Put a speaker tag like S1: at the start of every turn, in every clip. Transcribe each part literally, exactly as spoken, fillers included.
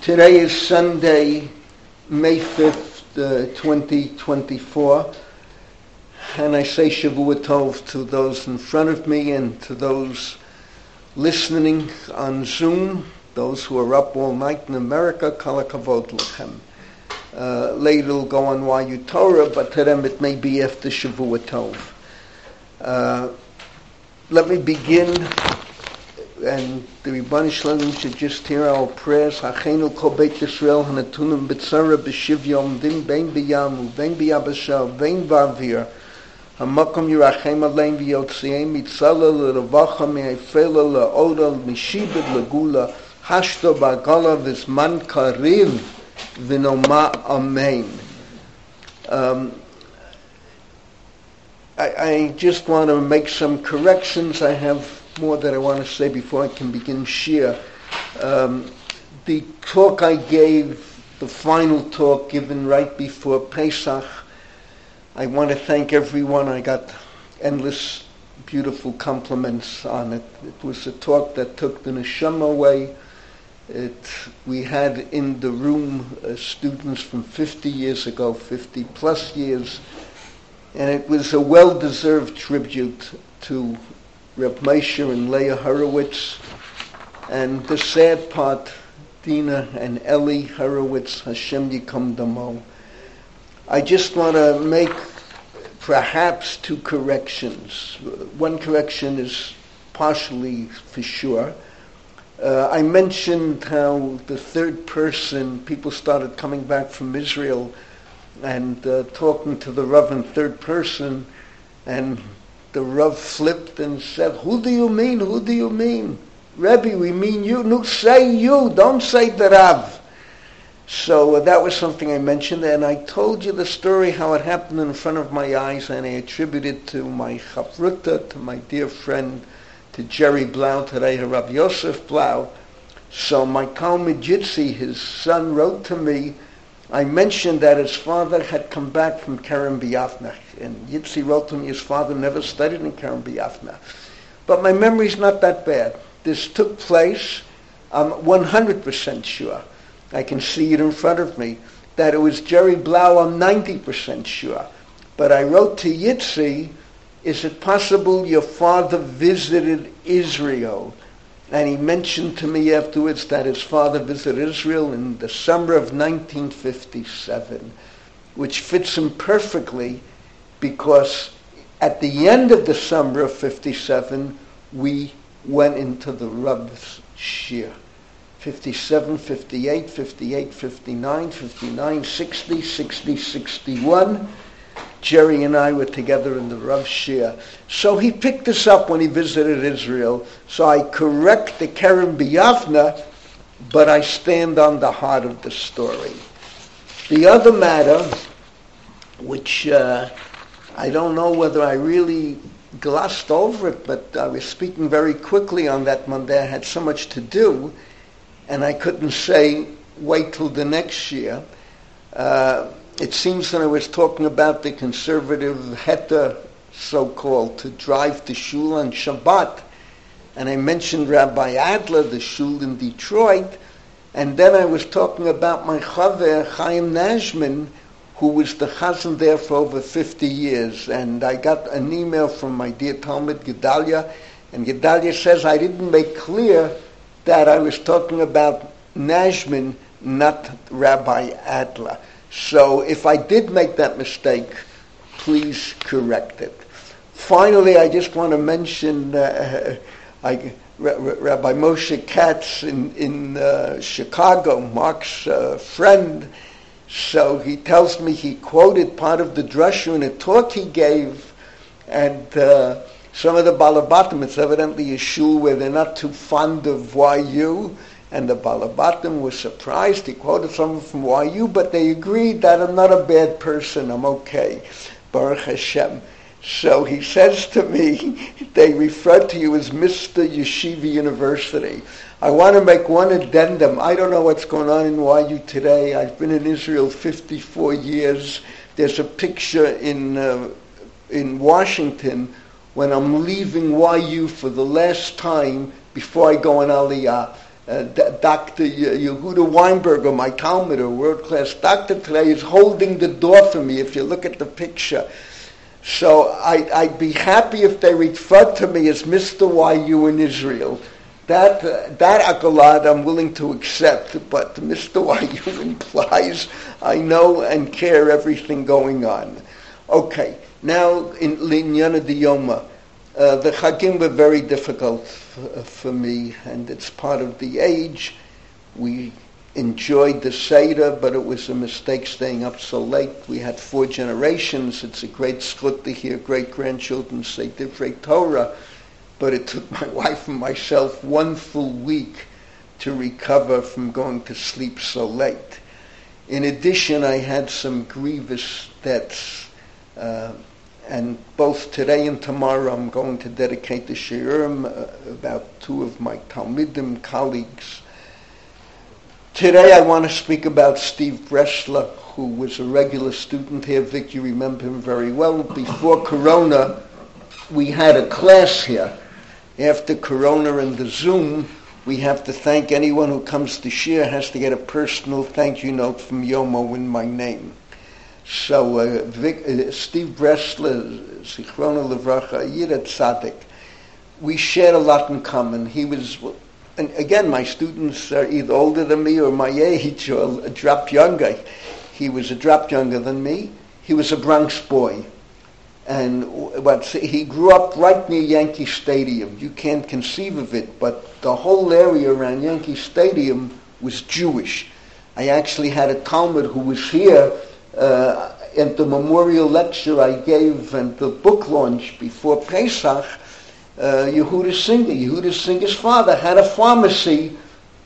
S1: Today is Sunday, May fifth, uh, twenty twenty-four, and I say Shavua Tov to those in front of me and to those listening on Zoom, those who are up all night in America, Kol HaKavod Lechem. Uh, later it'll go on Y U Torah, but to them it may be after Shavua Tov. Uh, let me begin, and the Rebbeinu Shalom should just hear our prayers. Hachenu kol Beit Yisrael hanatunim b'tzara b'shivyom dim bein b'yam u'bein b'yabasha u'bein b'avir hamakom yirachem alein v'yotziim mitzala l'revacha me'efela la'oda m'shibed l'gula hashto ba'gala v'zman kariv v'noma amen. Um, I, I just want to make some corrections. I have more that I want to say before I can begin shir. Um, the talk I gave, the final talk given right before Pesach, I want to thank everyone. I got endless beautiful compliments on it. It was a talk that took the neshama away. It, we had in the room uh, students from fifty years ago, fifty plus years, and it was a well-deserved tribute to Reb Moshe and Leah Horowitz, and the sad part, Dina and Eli Horowitz, Hashem Yikom Damo. I just want to make perhaps two corrections. One correction is partially for sure. Uh, I mentioned how the third person, people started coming back from Israel and uh, talking to the Rav in third person, and the Rav flipped and said, "Who do you mean? Who do you mean? Rebbe, we mean you. No, say you. Don't say the Rav." So uh, that was something I mentioned, and I told you the story, how it happened in front of my eyes, and I attribute it to my chavruta, to my dear friend, to Jerry Blau, today Rav Yosef Blau. So my Talmid Jitzi, his son, wrote to me. I mentioned that his father had come back from Kerem B'Yavneh, and Yitzi wrote to me his father never studied in Kerem B'Yavneh. But my memory's not that bad. This took place, I'm one hundred percent sure, I can see it in front of me, that it was Jerry Blau. I'm ninety percent sure. But I wrote to Yitzi, is it possible your father visited Israel? And he mentioned to me afterwards that his father visited Israel in the summer of nineteen fifty-seven, which fits him perfectly because at the end of the summer of fifty-seven, we went into the Rav's shir. fifty-seven, fifty-eight, fifty-eight, fifty-nine, fifty-nine, sixty, sixty, sixty-one. Jerry and I were together in the Rav Shir. So he picked us up when he visited Israel. So I correct the Kerem B'Yavneh, but I stand on the heart of the story. The other matter, which uh, I don't know whether I really glossed over it, but I was speaking very quickly on that Monday. I had so much to do, and I couldn't say, wait till the next year. Uh, It seems that I was talking about the conservative heta, so-called, to drive to shul on Shabbat, and I mentioned Rabbi Adler, the shul in Detroit, and then I was talking about my chaver, Chaim Najman, who was the chazan there for over fifty years, and I got an email from my dear Talmid Gedalia, and Gedalia says I didn't make clear that I was talking about Najman, not Rabbi Adler. So if I did make that mistake, please correct it. Finally, I just want to mention uh, I, Rabbi Moshe Katz in, in uh, Chicago, Mark's uh, friend. So he tells me he quoted part of the drasha in a talk he gave, and uh, some of the Balabatim, it's evidently a shul where they're not too fond of Y U, and the Balabatim was surprised. He quoted someone from Y U, but they agreed that I'm not a bad person. I'm okay. Baruch Hashem. So he says to me, they refer to you as Mister Yeshiva University. I want to make one addendum. I don't know what's going on in Y U today. I've been in Israel fifty-four years. There's a picture in uh, in Washington when I'm leaving Y U for the last time before I go on Aliyah. Uh, D- Doctor Yehuda Weinberger, my Talmud, a world-class doctor today, is holding the door for me, if you look at the picture. So I, I'd be happy if they refer to me as Mister Y U in Israel. That uh, that accolade I'm willing to accept, but Mister Y U implies I know and care everything going on. Okay, now in Linyana Diyoma, uh, the Chagim were very difficult f- for me, and it's part of the age. We enjoyed the Seder, but it was a mistake staying up so late. We had four generations. It's a great zchut to hear great-grandchildren say Divrei Torah, but it took my wife and myself one full week to recover from going to sleep so late. In addition, I had some grievous debts, uh, and both today and tomorrow I'm going to dedicate the shiurim uh, about two of my Talmidim colleagues. Today I want to speak about Steve Bresler, who was a regular student here. Vic, you remember him very well. Before Corona, we had a class here. After Corona and the Zoom, we have to thank anyone who comes to share has to get a personal thank you note from Yomo in my name. So uh, Vic, uh, Steve Bresler, Zichrono Livracha, Yira Tzadik, we shared a lot in common. He was... And again, my students are either older than me or my age or a drop younger. He was a drop younger than me. He was a Bronx boy. And what, he grew up right near Yankee Stadium. You can't conceive of it, but the whole area around Yankee Stadium was Jewish. I actually had a Talmud who was here uh, at the memorial lecture I gave and the book launch before Pesach. Uh, Yehuda Singer. Yehuda Singer's father had a pharmacy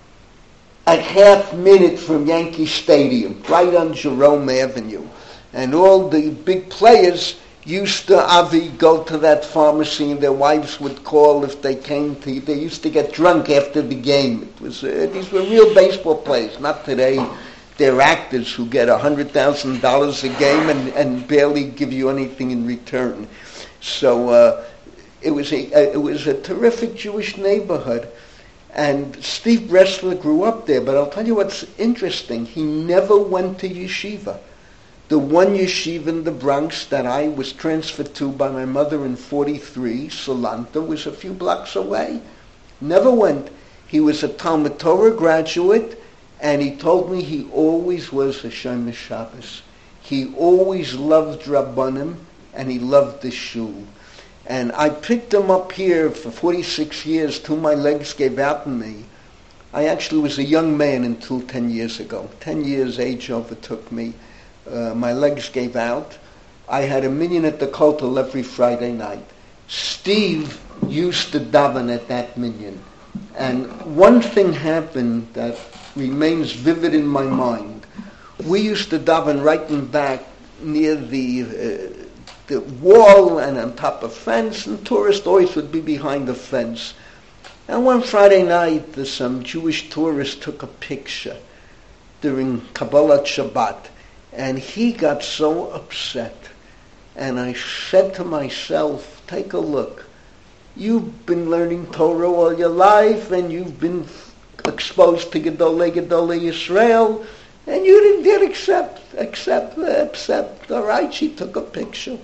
S1: a half minute from Yankee Stadium, right on Jerome Avenue. And all the big players used to, Avi, go to that pharmacy, and their wives would call if they came to, they used to get drunk after the game. It was uh, these were real baseball players, not today. They're actors who get one hundred thousand dollars a game and, and barely give you anything in return. So, uh, It was a it was a terrific Jewish neighborhood, and Steve Bresler grew up there. But I'll tell you what's interesting: he never went to yeshiva. The one yeshiva in the Bronx that I was transferred to by my mother in forty-three, Solanta, was a few blocks away. Never went. He was a Talmud Torah graduate, and he told me he always was a Shomer Shabbos. He always loved Rabbanim, and he loved the shul. And I picked him up here for forty-six years till my legs gave out on me. I actually was a young man until ten years ago. Ten years age overtook me. Uh, my legs gave out. I had a minyan at the kotel every Friday night. Steve used to daven at that minyan. And one thing happened that remains vivid in my mind. We used to daven right in back near the... Uh, the wall and on top of fence, and tourists always would be behind the fence. And one Friday night, some Jewish tourist took a picture during Kabbalat Shabbat, and he got so upset. And I said to myself, take a look. You've been learning Torah all your life, and you've been exposed to Gedolei Gedolei Yisrael, and you didn't did accept, accept, accept. All right, she took a picture.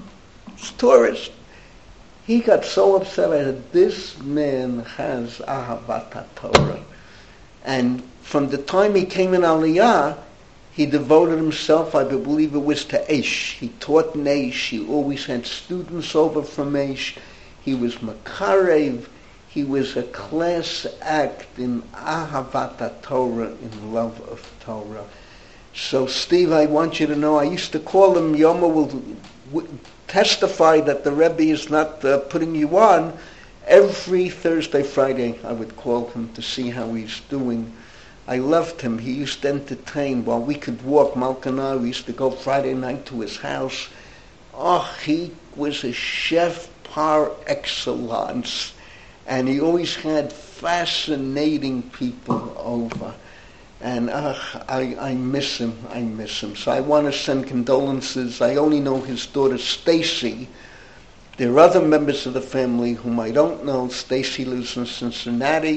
S1: Tourist. He got so upset. I said, this man has Ahavat Torah. And from the time he came in Aliyah, he devoted himself, I believe it was to Eish. He taught in Eish. He always had students over from Eish. He was Makarev. He was a class act in Ahavat Torah, in love of Torah. So, Steve, I want you to know, I used to call him, Yoma will... will testify that the Rebbe is not uh, putting you on. Every Thursday, Friday, I would call him to see how he's doing. I loved him. He used to entertain while we could walk. Malka and I, we used to go Friday night to his house. Oh, he was a chef par excellence. And he always had fascinating people over. And uh, I, I miss him, I miss him. So I want to send condolences. I only know his daughter Stacy. There are other members of the family whom I don't know. Stacy lives in Cincinnati,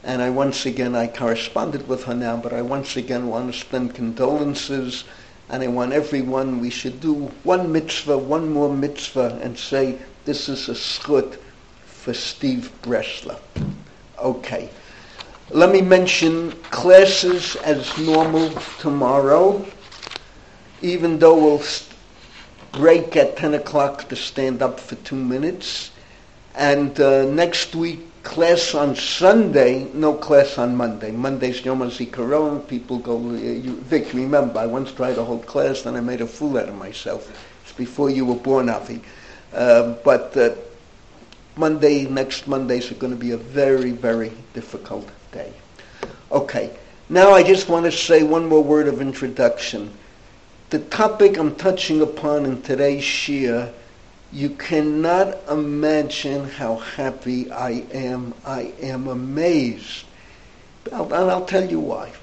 S1: And I once again, I corresponded with her now, but I once again want to extend condolences, and I want everyone, we should do one mitzvah, one more mitzvah, and say, this is a schut for Steve Bresler. Okay. Let me mention classes as normal tomorrow, even though we'll break at ten o'clock to stand up for two minutes. And uh, next week, class on Sunday, no class on Monday. Monday's Yom HaZikaron, people go, uh, you, Vic, remember, I once tried to hold class and I made a fool out of myself. It's before you were born, Avi. Uh, but uh, Monday, next Mondays are going to be a very, very difficult day. Okay, now I just want to say one more word of introduction. The topic I'm touching upon in today's shir, you cannot imagine how happy I am. I am amazed. And I'll tell you why.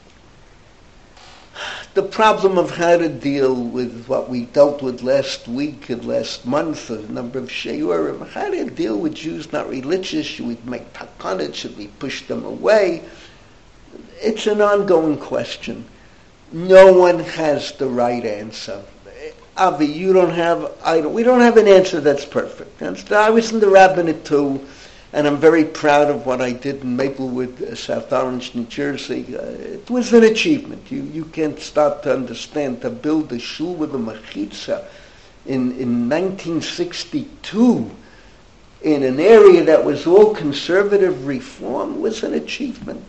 S1: The problem of how to deal with what we dealt with last week and last month, a number of shiurim, how to deal with Jews not religious, should we make takanot, should we push them away? It's an ongoing question. No one has the right answer. Avi, you don't have, I don't, we don't have an answer that's perfect. And I was in the rabbinate too, and I'm very proud of what I did in Maplewood, uh, South Orange, New Jersey. Uh, it was an achievement. You you can't start to understand. To build a shul with a mechitza in, in nineteen sixty-two in an area that was all conservative reform was an achievement.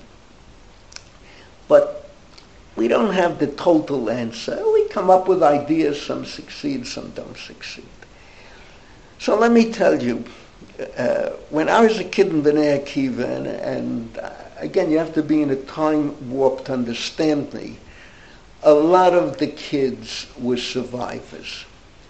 S1: But we don't have the total answer. We come up with ideas, some succeed, some don't succeed. So let me tell you, uh, when I was a kid in Bnei Akiva, and, and uh, again, you have to be in a time warp to understand me, a lot of the kids were survivors.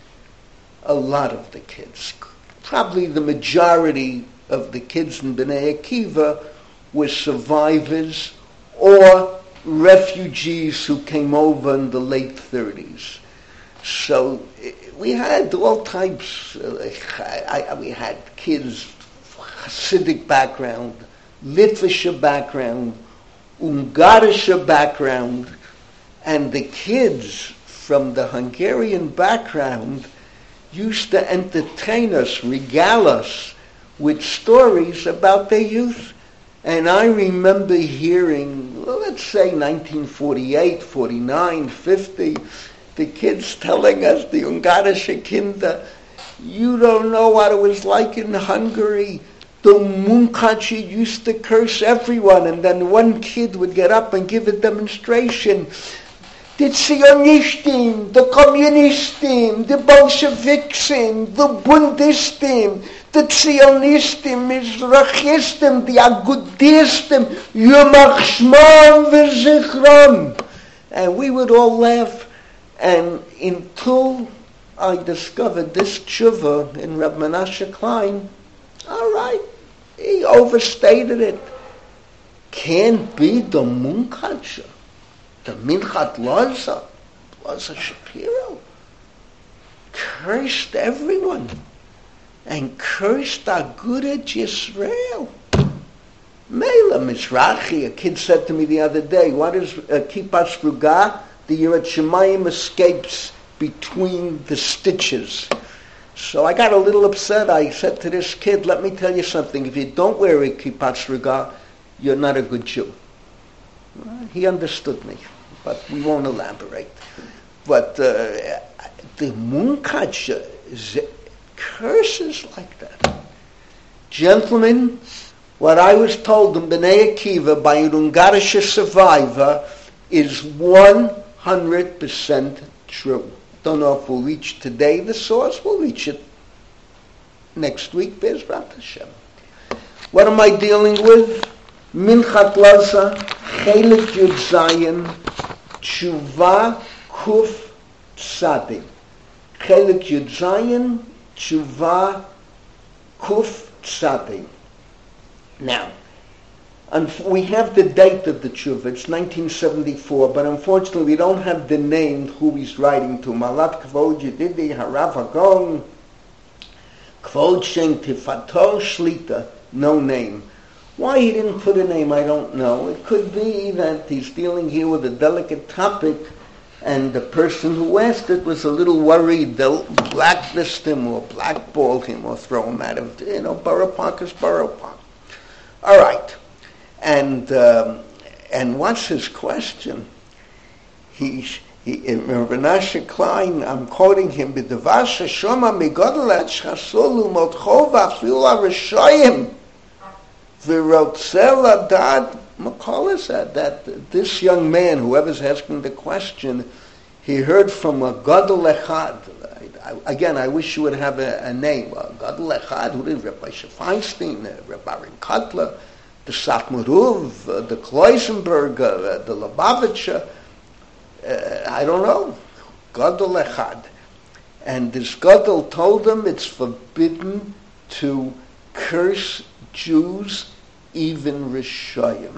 S1: A lot of the kids. Probably the majority of the kids in Bnei Akiva were survivors or refugees who came over in the late thirties. So we had all types. Uh, I, I, we had kids, Hasidic background, Litvische background, Ungarische background, and the kids from the Hungarian background used to entertain us, regale us with stories about their youth. And I remember hearing, well, let's say nineteen forty-eight, forty-nine, fifty, the kids telling us, the Ungarische Kinder, you don't know what it was like in Hungary. The Munkachi used to curse everyone, and then one kid would get up and give a demonstration. The Zionistim, the Communistim, the Bolshevikstim, the Bundistim, the Zionistim, Mizrachistim, the Agudistim, Yomach Shmon v'Zichron. And we would all laugh, and until I discovered this tshuva in Reb Menashe Klein, all right, he overstated it. Can't be the Munkacha. The Minchat Loza, Loza Shapiro, cursed everyone and cursed Agudat Yisrael. Mela Mizrachi, a kid said to me the other day, what is uh, Kippah Sruga? The Yirat Shemayim escapes between the stitches. So I got a little upset. I said to this kid, let me tell you something. If you don't wear a Kippah Sruga, you're not a good Jew. Well, he understood me, but we won't elaborate. But uh, the Munkacha curses like that. Gentlemen, what I was told in Bnei Akiva by an Ungarische survivor is one hundred percent true. Don't know if we'll reach today the source. We'll reach it next week. Be'ezrat Hashem. What am I dealing with? Minchat Loza, Chelik Yud Zayin, Tshuva Kuf Tzadik. Chelik Yud Zayin, Tshuva Kuf Tzadik. Now, we have the date of the tshuva. It's nineteen seventy-four, but unfortunately we don't have the name who he's writing to. Malat Kvod Yedidi Harav Hagon, Kvod Shem Tifator Shlita, no name. Why he didn't put a name, I don't know. It could be that he's dealing here with a delicate topic, and the person who asked it was a little worried they'll blacklist him or blackball him or throw him out of, you know, Borough Park is Borough Park. All right. And um, and what's his question? He, he in Menashe Klein, I'm quoting him, B'davar sheshoma migodel et shchasolu motcho v'afilu ha'reshoyim v'rotzel adad. McCullough said that this young man, whoever's asking the question, he heard from a Gadol Echad. Again, I wish you would have a, a name. A Gadol Echad, who did Rabbi Feinstein, uh, Rabbi Aaron Kotler, the Satmaruv, uh, the Kloisenberg, uh, the Lubavitcher. Uh, I don't know. Gadol Echad. And this Gadol told him it's forbidden to curse Jews, even Rishayim.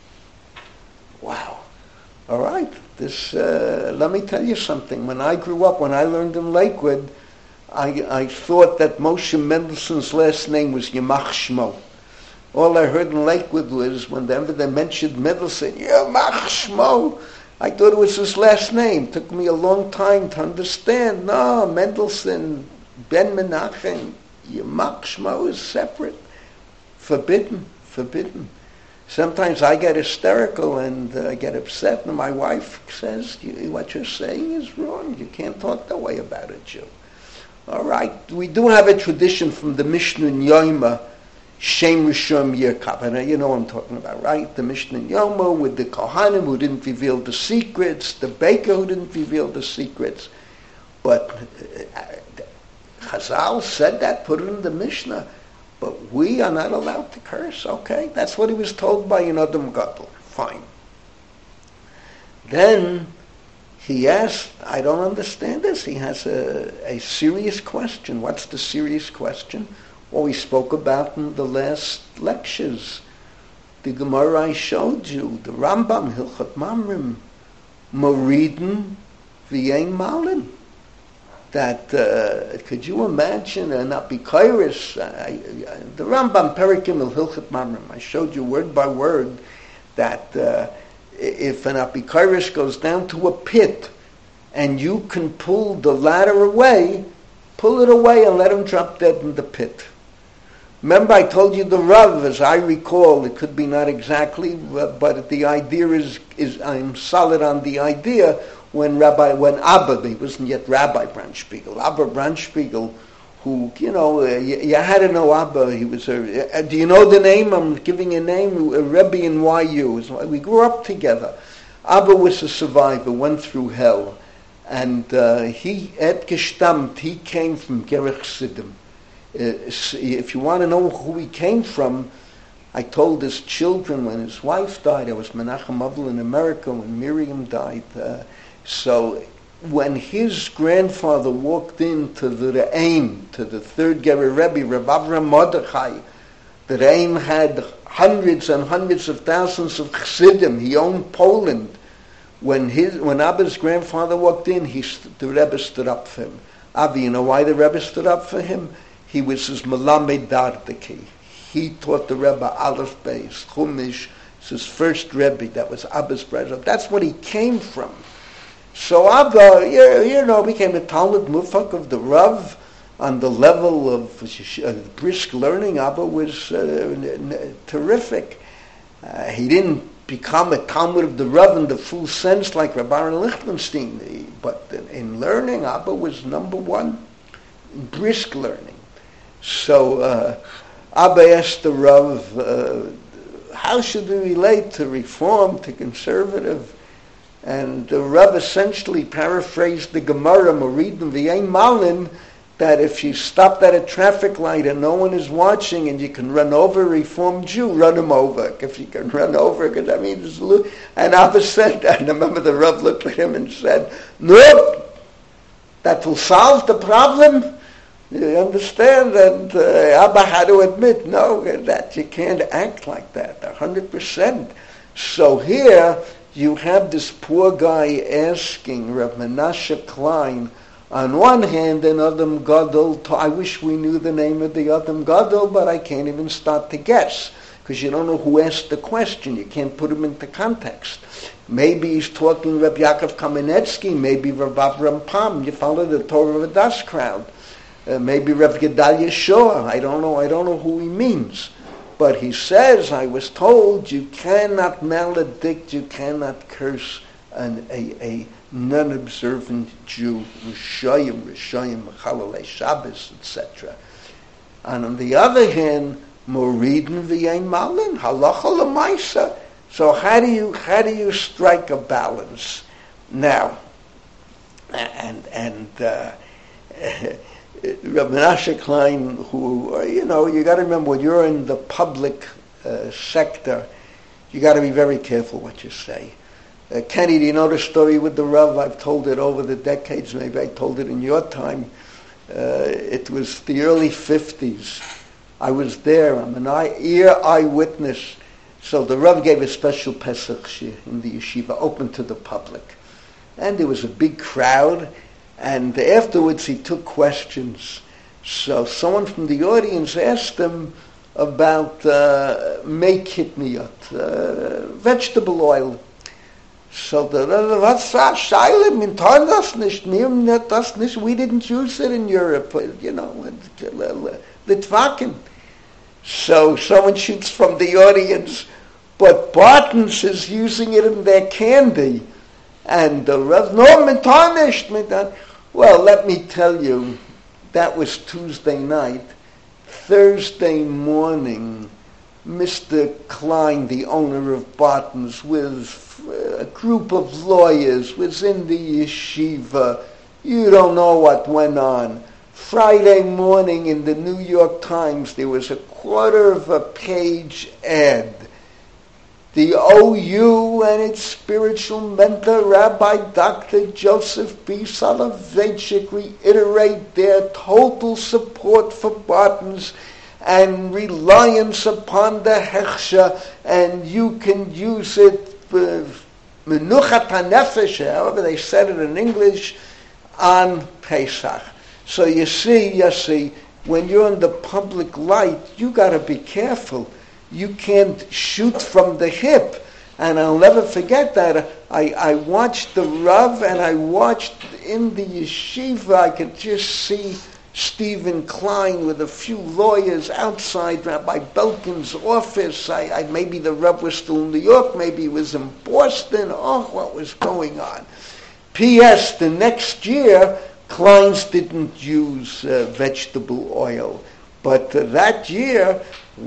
S1: Wow. All right. This. Uh, let me tell you something. When I grew up, when I learned in Lakewood, I, I thought that Moshe Mendelssohn's last name was Yamach Shmo. All I heard in Lakewood was whenever they mentioned Mendelssohn, Yamach Shmo. I thought it was his last name. It took me a long time to understand. No, Mendelssohn, Ben Menachem, Yamach Shmo is separate. Forbidden. Forbidden. Sometimes I get hysterical and uh, get upset, and my wife says, what you're saying is wrong. You can't talk that way about a Jew. All right. We do have a tradition from the Mishnah in Yoma, Shem Rishon Yirkav. And you know what I'm talking about, right? The Mishnah in Yoma with the Kohanim who didn't reveal the secrets, the baker who didn't reveal the secrets. But uh, Chazal said that, put it in the Mishnah. But we are not allowed to curse, okay? That's what he was told by an Adam Gadol. Fine. Then he asked, I don't understand this. He has a, a serious question. What's the serious question? Well, we spoke about in the last lectures. The Gemara I showed you, the Rambam, Hilchot Mamrim, Moriden v'yein malin. That, uh, could you imagine, an apikairis, uh, the Rambam Perikim El Hilchot Mamrim, I showed you word by word that uh, if an apikairis goes down to a pit and you can pull the ladder away, pull it away and let him drop dead in the pit. Remember I told you the Rav, as I recall, it could be not exactly, but the idea is, is I'm solid on the idea. When Rabbi, when Abba, he wasn't yet Rabbi Brandspiegel, Abba Brandspiegel, who, you know, uh, you, you had to know Abba, he was a, uh, do you know the name? I'm giving a name, a Rebbe in Y U. We grew up together. Abba was a survivor, went through hell, and uh, he, et gestamt, he came from Gerech Siddim. Uh, if you want to know who he came from, I told his children when his wife died, I was Menachem Avil in America when Miriam died, uh, so when his grandfather walked into the Re'im, to the third Gerer Rebbe, Reb Avram Mordechai, the Re'im had hundreds and hundreds of thousands of Chassidim. He owned Poland. When his when Abba's grandfather walked in, he the Rebbe stood up for him. Abba, you know why the Rebbe stood up for him? He was his Melamed Dardaki. He taught the Rebbe Aleph Beis, Chumash. It's his first Rebbe. That was Abba's brother. That's what he came from. So Abba, you, you know, became a Talmud Mufak of the Rav on the level of uh, brisk learning. Abba was uh, n- n- terrific. Uh, he didn't become a Talmud of the Rav in the full sense like Rabbi Aaron Lichtenstein, he, but in, in learning, Abba was number one in brisk learning. So uh, Abba asked the Rav, uh, how should we relate to Reform, to conservative? And the Rav essentially paraphrased the Gemara, Moriden v'yein malin, that if you stopped at a traffic light and no one is watching and you can run over a Reformed Jew, run him over. If you can run over, because I mean, it's lo- and Abba said that, and I remember the Rav looked at him and said, no, that will solve the problem. You understand? And uh, Abba had to admit, no, that you can't act like that, one hundred percent. So here, you have this poor guy asking Rav Menashe Klein, on one hand, an Adam Gadol, I wish we knew the name of the Adam Gadol, but I can't even start to guess. because you don't know who asked the question. You can't put him into context. Maybe he's talking Reb Yaakov Kamenetsky, maybe Reb Avram Pam. You follow the Torah Vadas crowd. Uh, maybe Reb Gedalia Shor. I don't know. I don't know who he means. But he says, I was told you cannot maledict, you cannot curse an, a, a non-observant Jew, Rishayim, Rishayim, Mechalelei Shabbos, et cetera. And on the other hand, Moridin v'yein malin, halacha l'maisa. So how do you how do you strike a balance now? And and uh, Reb Menashe Klein, who you know, you got to remember when you're in the public uh, sector, you got to be very careful what you say. Uh, Kenny, do you know the story with the Rav? I've told it over the decades. Maybe I told it in your time. Uh, it was the early fifties. I was there. I'm an eye, ear eyewitness. So the Rav gave a special Pesach shir in the yeshiva, open to the public. And there was a big crowd, and afterwards he took questions. So someone from the audience asked him about uh, mei kitniyot, uh, vegetable oil. So the Rav, what's that? Shaila, min tar das nicht, mir das nicht, we didn't use it in Europe, you know, Litvakin. So someone shoots from the audience, but Barton's is using it in their candy. And the Rav, no, min tar nicht, min tar. Well, let me tell you, that was Tuesday night. Thursday morning, Mister Klein, the owner of Barton's, with a group of lawyers, was in the yeshiva. You don't know what went on. Friday morning in the New York Times, there was a quarter of a page ad. The O U and its spiritual mentor, Rabbi Doctor Joseph B. Soloveitchik, reiterate their total support for Barton's and reliance upon the Hechsha, and you can use it for Menuchat HaNefesh, however they said it in English, on Pesach. So you see, you see, when you're in the public light, you got to be careful. You can't shoot from the hip. And I'll never forget that. I, I watched the Rav, and I watched in the yeshiva, I could just see Stephen Klein with a few lawyers outside Rabbi Belkin's office. I, I, maybe the Rav was still in New York, maybe he was in Boston. Oh, what was going on? P S The next year, Klein's didn't use uh, vegetable oil. But uh, that year,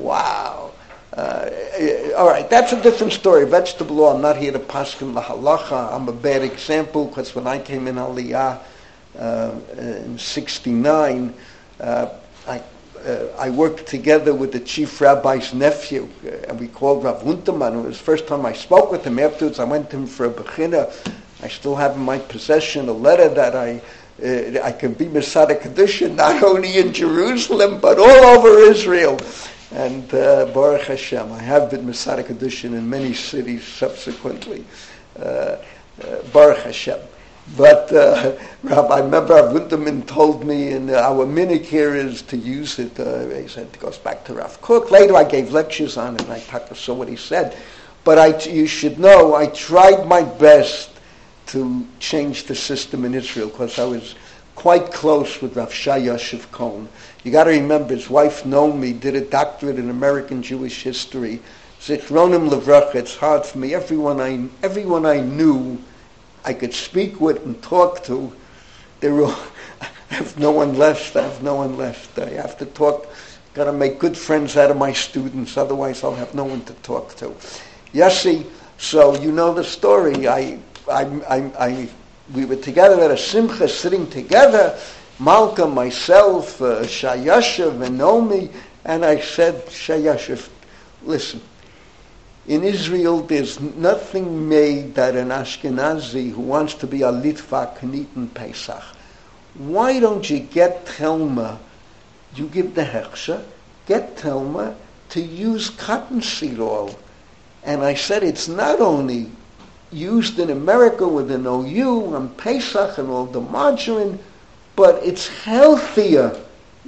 S1: wow. Uh, all right, that's a different story. Vegetable oil, I'm not here to paskin la halacha. I'm a bad example because when I came in Aliyah uh, in sixty-nine, uh, I, uh, I worked together with the chief rabbi's nephew, uh, and we called Rav Unterman. It was the first time I spoke with him. Afterwards, I went to him for a bechina. I still have in my possession a letter that I uh, I can be Masada Kedusha not only in Jerusalem but all over Israel. And uh, Baruch Hashem, I have been Masada Kedushin in many cities subsequently. Uh, uh, Baruch Hashem. But uh, Rabbi, I remember Rav Unterman told me, and our minhag here is to use it. Uh, he said it goes back to Rav Kook. Later I gave lectures on it, and I saw what he said. But I, you should know, I tried my best to change the system in Israel because I was quite close with Rav Shai Yosef Cohen. You got to remember, his wife Naomi did a doctorate in American Jewish history. Zichronim Levracha. It's hard for me. Everyone I everyone I knew, I could speak with and talk to. They were. I have no one left. I have no one left. I have to talk. Got to make good friends out of my students. Otherwise, I'll have no one to talk to. Yossi. So you know the story. I. I. I. I we were together at a simcha, sitting together. Malka, myself, uh, Shayashev, and Naomi, and I said, Shayashev, listen, in Israel there's nothing made that an Ashkenazi who wants to be a Litva can eat in Pesach. Why don't you get Telma, you give the Hechsha, get Telma to use cottonseed oil. And I said it's not only used in America with an O U and Pesach and all the margarine, but it's healthier.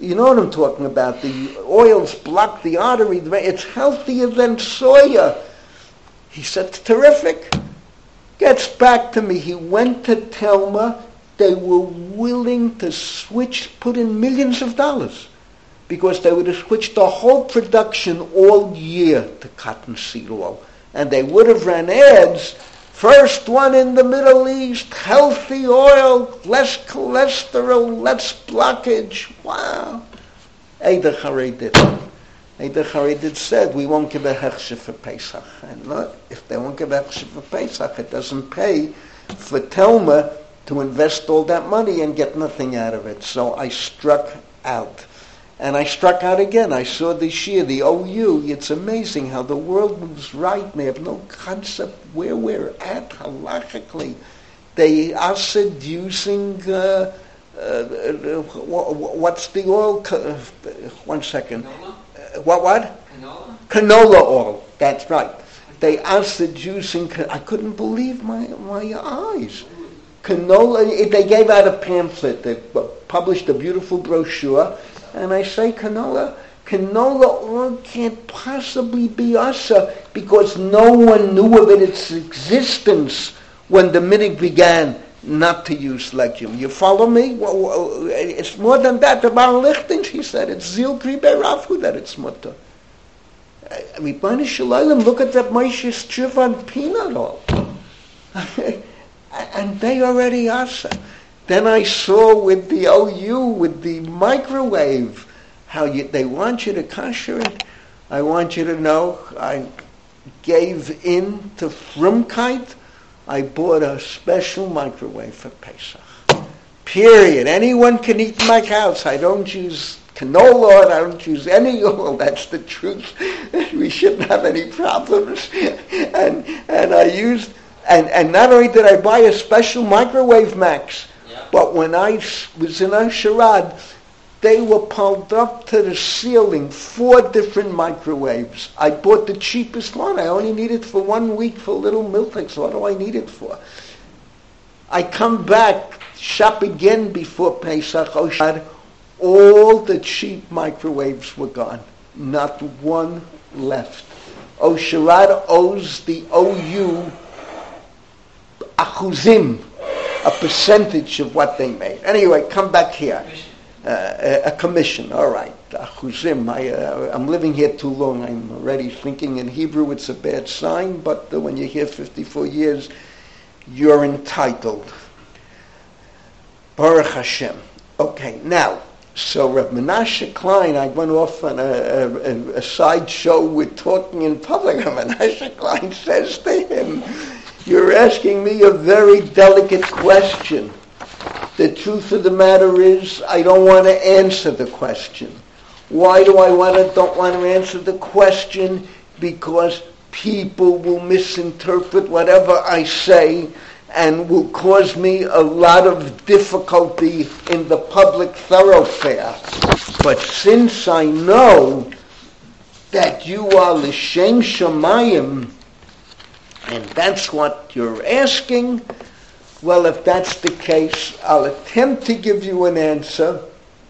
S1: You know what I'm talking about. The oils block the artery. It's healthier than soya. He said, terrific. Gets back to me. He went to Telma. They were willing to switch, put in millions of dollars, because they would have switched the whole production all year to cottonseed oil. And they would have ran ads. First one in the Middle East, healthy oil, less cholesterol, less blockage. Wow. Eider Haredit. Eider Haredit said, we won't give a hechsher for Pesach. And not, if they won't give a hechsher for Pesach, it doesn't pay for Telma to invest all that money and get nothing out of it. So I struck out. And I struck out again. I saw this year, the O U. It's amazing how the world moves right, and they have no concept where we're at halachically. They are seducing, uh, uh, what's the oil? Uh, one second.
S2: Canola?
S1: Uh, what, what?
S2: Canola?
S1: Canola oil, that's right. They are seducing, I couldn't believe my, my eyes. Canola, they gave out a pamphlet, they published a beautiful brochure. And I say canola, canola oil can't possibly be asa because no one knew of it, its existence when the minhag began not to use legume. You follow me? Well, it's more than that. The Baal Lichten, he said, it's zil kribe that it's mutter. Ribbono shel Olam, look at that Moshe's Triv on peanut oil. And they already asa. Then I saw with the O U, with the microwave, how you, they want you to kosher it. I want you to know, I gave in to Frumkeit. I bought a special microwave for Pesach. Period. Anyone can eat in my house. I don't use canola, I don't use any oil. That's the truth. We shouldn't have any problems. And and I used, and, and not only did I buy a special microwave, Max, but when I was in Asherad, they were piled up to the ceiling, four different microwaves. I bought the cheapest one. I only need it for one week for little milk. So what do I need it for? I come back, shop again before Pesach, Asherad. All the cheap microwaves were gone. Not one left. Asherad owes the O U achuzim, a percentage of what they made. Anyway, come back here. Uh, a, a commission, all right. Achuzim, I, uh, I'm living here too long. I'm already thinking in Hebrew it's a bad sign, but uh, when you're here fifty-four years, you're entitled. Baruch Hashem. Okay, now, so Reb Menashe Klein, I went off on a, a, a side show with talking in public. Reb Menashe Klein says to him, you're asking me a very delicate question. The truth of the matter is, I don't want to answer the question. Why do I want to, don't want to answer the question? Because people will misinterpret whatever I say and will cause me a lot of difficulty in the public thoroughfare. But since I know that you are l'shem shamayim, and that's what you're asking, well, if that's the case, I'll attempt to give you an answer.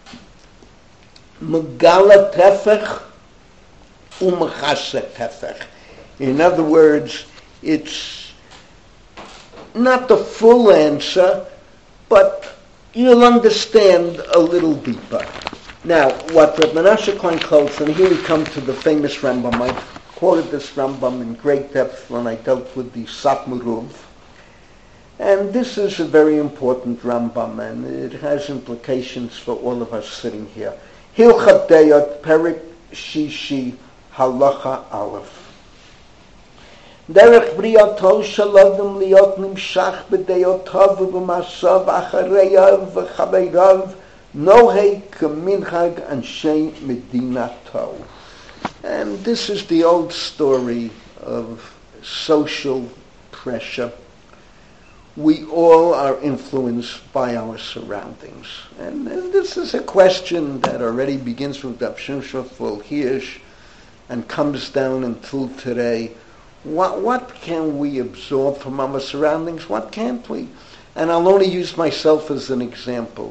S1: Megala tefech umechase tefech. In other words, it's not the full answer, but you'll understand a little deeper. Now, what Reb Menashe Klein quotes, and here we come to the famous Rambam. I quoted this Rambam in great depth when I dealt with the Satmaruv. And this is a very important Rambam, and it has implications for all of us sitting here. Hilchat Deyot, Perik Shishi, Halacha Aleph. Derech briato shel adam liot nimshach b'deyotav u'b'masav achareyav v'chaveirav nohei k'minchag anshei medinato. And this is the old story of social pressure. We all are influenced by our surroundings. And, and this is a question that already begins with Rav Shimshon Hirsch and comes down until today. What, what can we absorb from our surroundings? What can't we? And I'll only use myself as an example.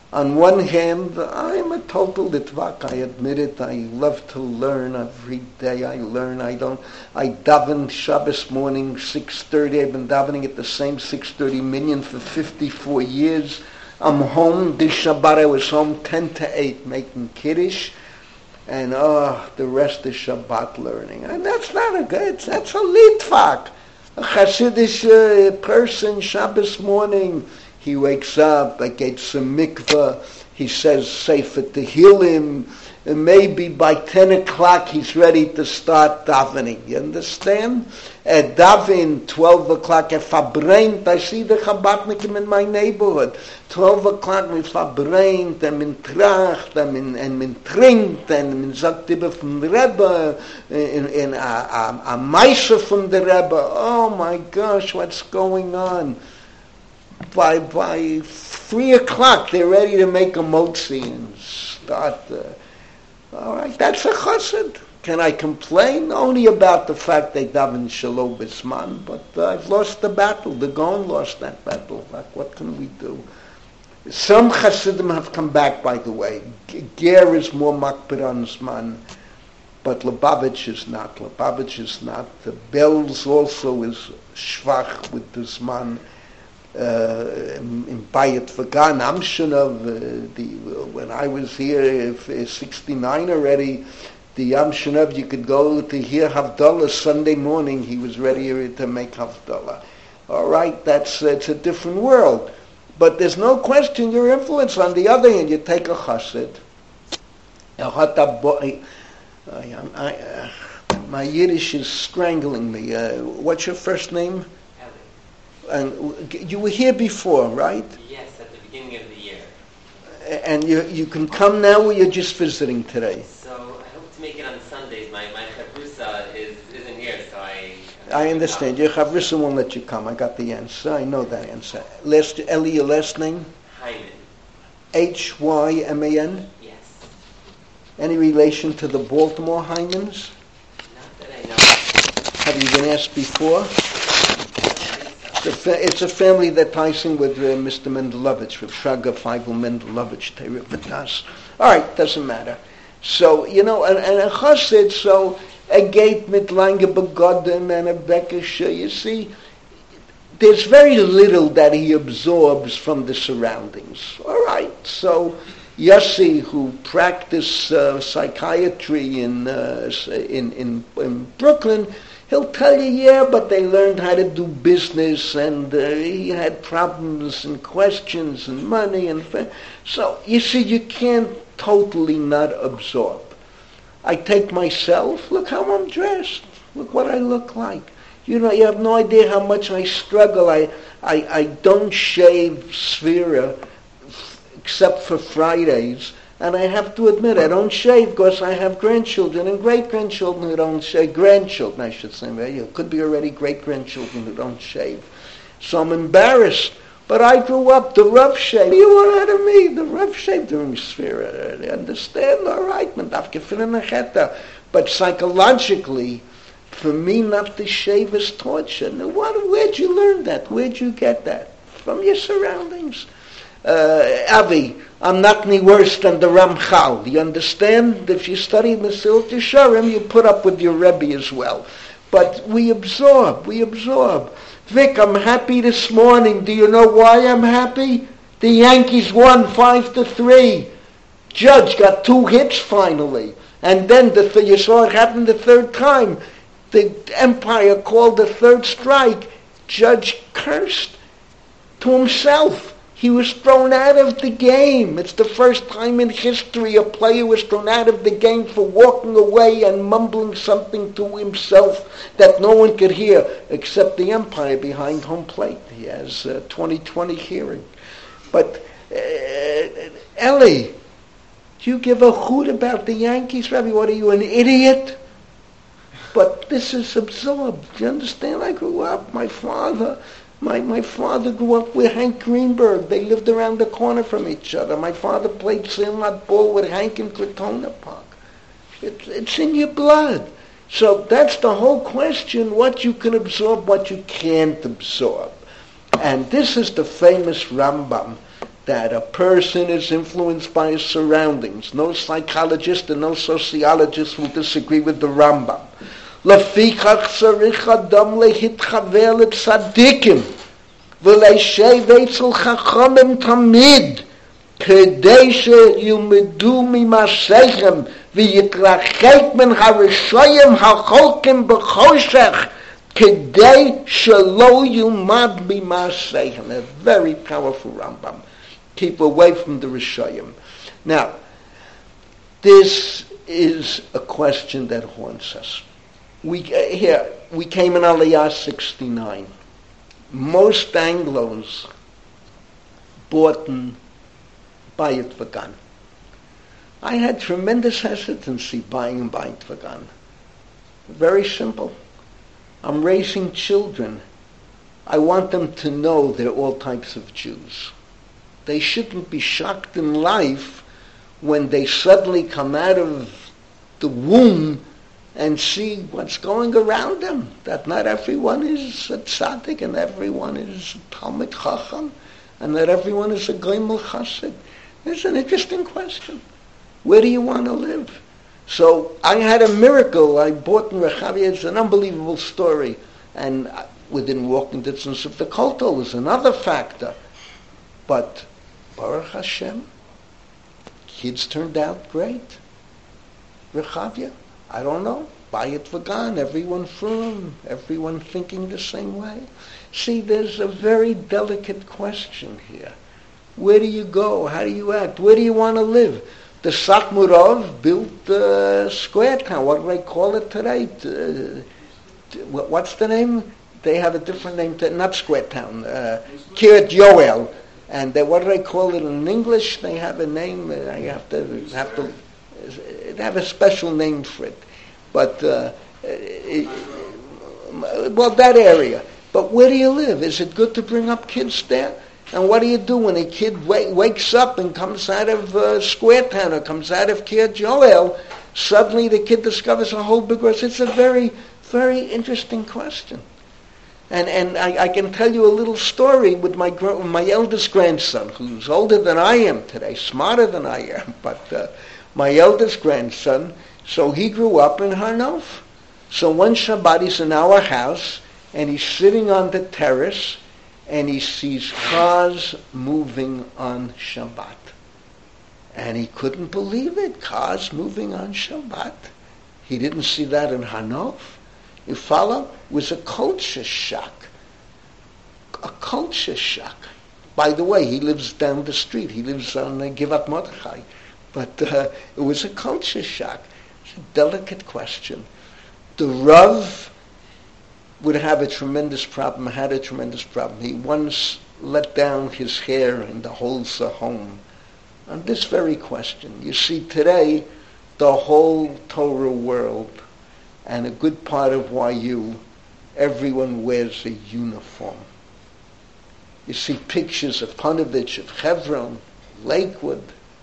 S1: On one hand, I'm a total litvak. I admit it. I love to learn. Every day I learn. I don't. I daven Shabbos morning six thirty. I've been davening at the same six thirty minyan for fifty-four years. I'm home. This Shabbat I was home ten to eight making kiddush, and oh, the rest is Shabbat learning. And that's not a good. That's a litvak. A Hasidic uh, person Shabbos morning. He wakes up, I get some mikvah, he says Sefer Tehillim, and maybe by ten o'clock he's ready to start davening. You understand? At daven, twelve o'clock, at verbrennt, I see the Chabadnikim in my neighborhood. twelve o'clock, we verbrennt, and man tracht, and man trinkt, and man sagt Tibbe from the Rebbe, and a Meise from the Rebbe. Oh my gosh, what's going on? By by three o'clock, they're ready to make a motzi and start. Uh, all right, that's a chassid. Can I complain? Only about the fact they daven shalom bisman, but uh, I've lost the battle. The Gaon lost that battle. Like, what can we do? Some chassidim have come back, by the way. Ger is more makbid on zman, but Lubavitch is not. Lubavitch is not. The Bells also is schwach with the zman. Uh, in, in Bayit Vagan, Amshinov, uh, the when I was here, if, uh, sixty-nine already, the Amshinov, you could go to hear Havdalah Sunday morning. He was ready to make Havdalah. All right, that's uh, it's a different world, but there's no question your influence. On the other hand, you take a chassid. I, I, uh, my Yiddish is strangling me. Uh, what's your first name? And you were here before, right?
S2: Yes, at the beginning of the year.
S1: And you you can come now, or you're just visiting today?
S2: So I hope to make it on Sundays. My my chavrusa is isn't here, so I.
S1: I understand. Your chavrusa won't let you come. I got the answer. I know that answer. Last Eli, your last name?
S2: Hyman.
S1: H Y M A N.
S2: Yes.
S1: Any relation to the Baltimore Hymans?
S2: Not that I know.
S1: Have you been asked before? It's a, fa- it's a family that ties in with uh, Mister Mendelovich, with Shraga Feivel Mendelovich, Terev Vitas. All right, doesn't matter. So, you know, and, and a chassid, so a gate mit lange begodim and a bekesha, you see, there's very little that he absorbs from the surroundings. All right, so Yossi, who practiced uh, psychiatry in, uh, in, in, in Brooklyn, he'll tell you, yeah, but they learned how to do business, and uh, he had problems and questions and money. and fa- So, you see, you can't totally not absorb. I take myself, look how I'm dressed. Look what I look like. You know, you have no idea how much I struggle. I, I, I don't shave Sphera except for Fridays. And I have to admit, I don't shave because I have grandchildren and great-grandchildren who don't shave. Grandchildren, I should say. It could be already great-grandchildren who don't shave. So I'm embarrassed. But I grew up the rough shave. What do you want out of me? The rough shave during Sphera. You understand? All right. But psychologically, for me not to shave is torture. Now, what, where'd you learn that? Where'd you get that? From your surroundings. Uh, Avi, I'm not any worse than the Ramchal. You understand? If you study Mesilat Yesharim, you put up with your Rebbe as well. But we absorb, we absorb. Vic, I'm happy this morning. Do you know why I'm happy? The Yankees won five to three. Judge got two hits finally. And then the th- you saw it happen the third time. The umpire called the third strike. Judge cursed to himself. He was thrown out of the game. It's the first time in history a player was thrown out of the game for walking away and mumbling something to himself that no one could hear except the umpire behind home plate. He has a twenty twenty hearing. But, uh, Ellie, do you give a hoot about the Yankees, Rabbi? What are you, an idiot? But this is absorbed. Do you understand? I grew up, my father... My my father grew up with Hank Greenberg. They lived around the corner from each other. My father played sandlot ball with Hank in Crotona Park. It, it's in your blood. So that's the whole question, what you can absorb, what you can't absorb. And this is the famous Rambam that a person is influenced by his surroundings. No psychologist and no sociologist will disagree with the Rambam. לפיכך צריך אדם להתחבר לצדיקים ולשב אצל חכמים תמיד כדי שילמדו ממעשיהם ויתרחק מן הרשעים החולקים בחושך כדי שלא ילמד ממעשיהם. A very powerful Rambam. Keep away from the Rishayim. Now, this is a question that haunts us. We uh, here we came in Aliyah sixty-nine. Most Anglos bought in Bayit Vagan. I had tremendous hesitancy buying Bayit Vagan. Very simple. I'm raising children. I want them to know they're all types of Jews. They shouldn't be shocked in life when they suddenly come out of the womb and see what's going around them. That not everyone is a tzaddik and everyone is a Talmid Chacham and that everyone is a Goimel Chassid. It's an interesting question. Where do you want to live? So I had a miracle. I bought in Rechavia. It's an unbelievable story. And within walking distance of the Kotel is another factor. But Baruch Hashem, kids turned out great. Rechavia, I don't know. Bayit Vagan, everyone firm, everyone thinking the same way. See, there's a very delicate question here. Where do you go? How do you act? Where do you want to live? The Sakhmurov built uh, Square Town. What do they call it today? Uh, what's the name? They have a different name. To, not Square Town. Uh, Kiryat Yoel. And they, what do they call it in English? They have a name. Uh, I have to have to they have a special name for it. But uh, it, well, that area. But where do you live? Is it good to bring up kids there? And what do you do when a kid wa- wakes up and comes out of uh, Square Town or comes out of Kiryat Yoel? Suddenly the kid discovers a whole big world. It's a very, very interesting question. And and I, I can tell you a little story with my my eldest grandson, who's older than I am today, smarter than I am, but uh, my eldest grandson, so he grew up in Har Nof. So one Shabbat he's in our house, and he's sitting on the terrace, and he sees cars moving on Shabbat. And he couldn't believe it, cars moving on Shabbat. He didn't see that in Har Nof. You follow? It was a culture shock. A culture shock. By the way, he lives down the street. He lives on uh, Givat Mordechai. But uh, it was a culture shock. It's a delicate question. The Rav would have a tremendous problem, had a tremendous problem. He once let down his hair in the Holzer home on this very question. You see, today, the whole Torah world and a good part of Y U, everyone wears a uniform. You see pictures of Panovich, of Hebron, Lakewood.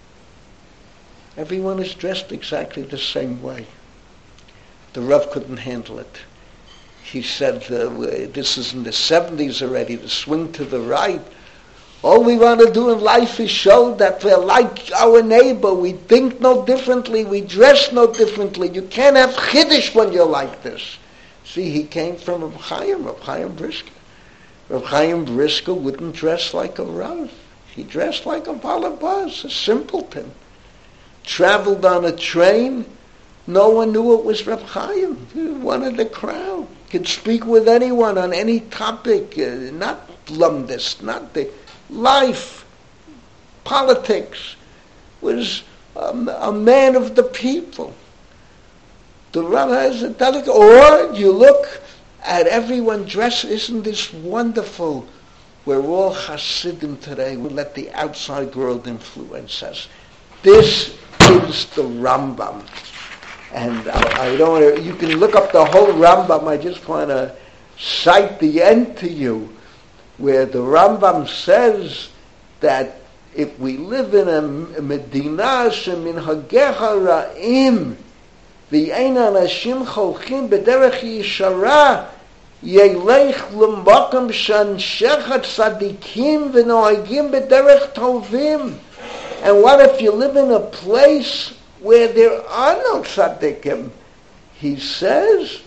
S1: Everyone is dressed exactly the same way. The Rav couldn't handle it. He said, uh, this is in the seventies already, to swing to the right. All we want to do in life is show that we're like our neighbor. We think no differently. We dress no differently. You can't have Chiddush when you're like this. See, he came from Reb Chaim, Reb Chaim Brisker. Reb Chaim Brisker wouldn't dress like a Rav. He dressed like a balabas, a simpleton. Traveled on a train. No one knew it was Reb Chaim. He was one of the crowd. Could speak with anyone on any topic. Uh, not lumdis, not the... life, politics, was um, a man of the people. The Rav has a delicate, or you look at everyone dressed, isn't this wonderful? We're all Hasidim today. We let the outside world influence us. This is the Rambam. And I, I don't, you can look up the whole Rambam. I just want to cite the end to you, where the Rambam says that if we live in a medina shemin hagecha ra'im v'yein anashim cholchim b'derech yishara Yelech l'makom she'anshech tzadikim v'noagim b'derech tovim. And what if you live in a place where there are no tzadikim? He says,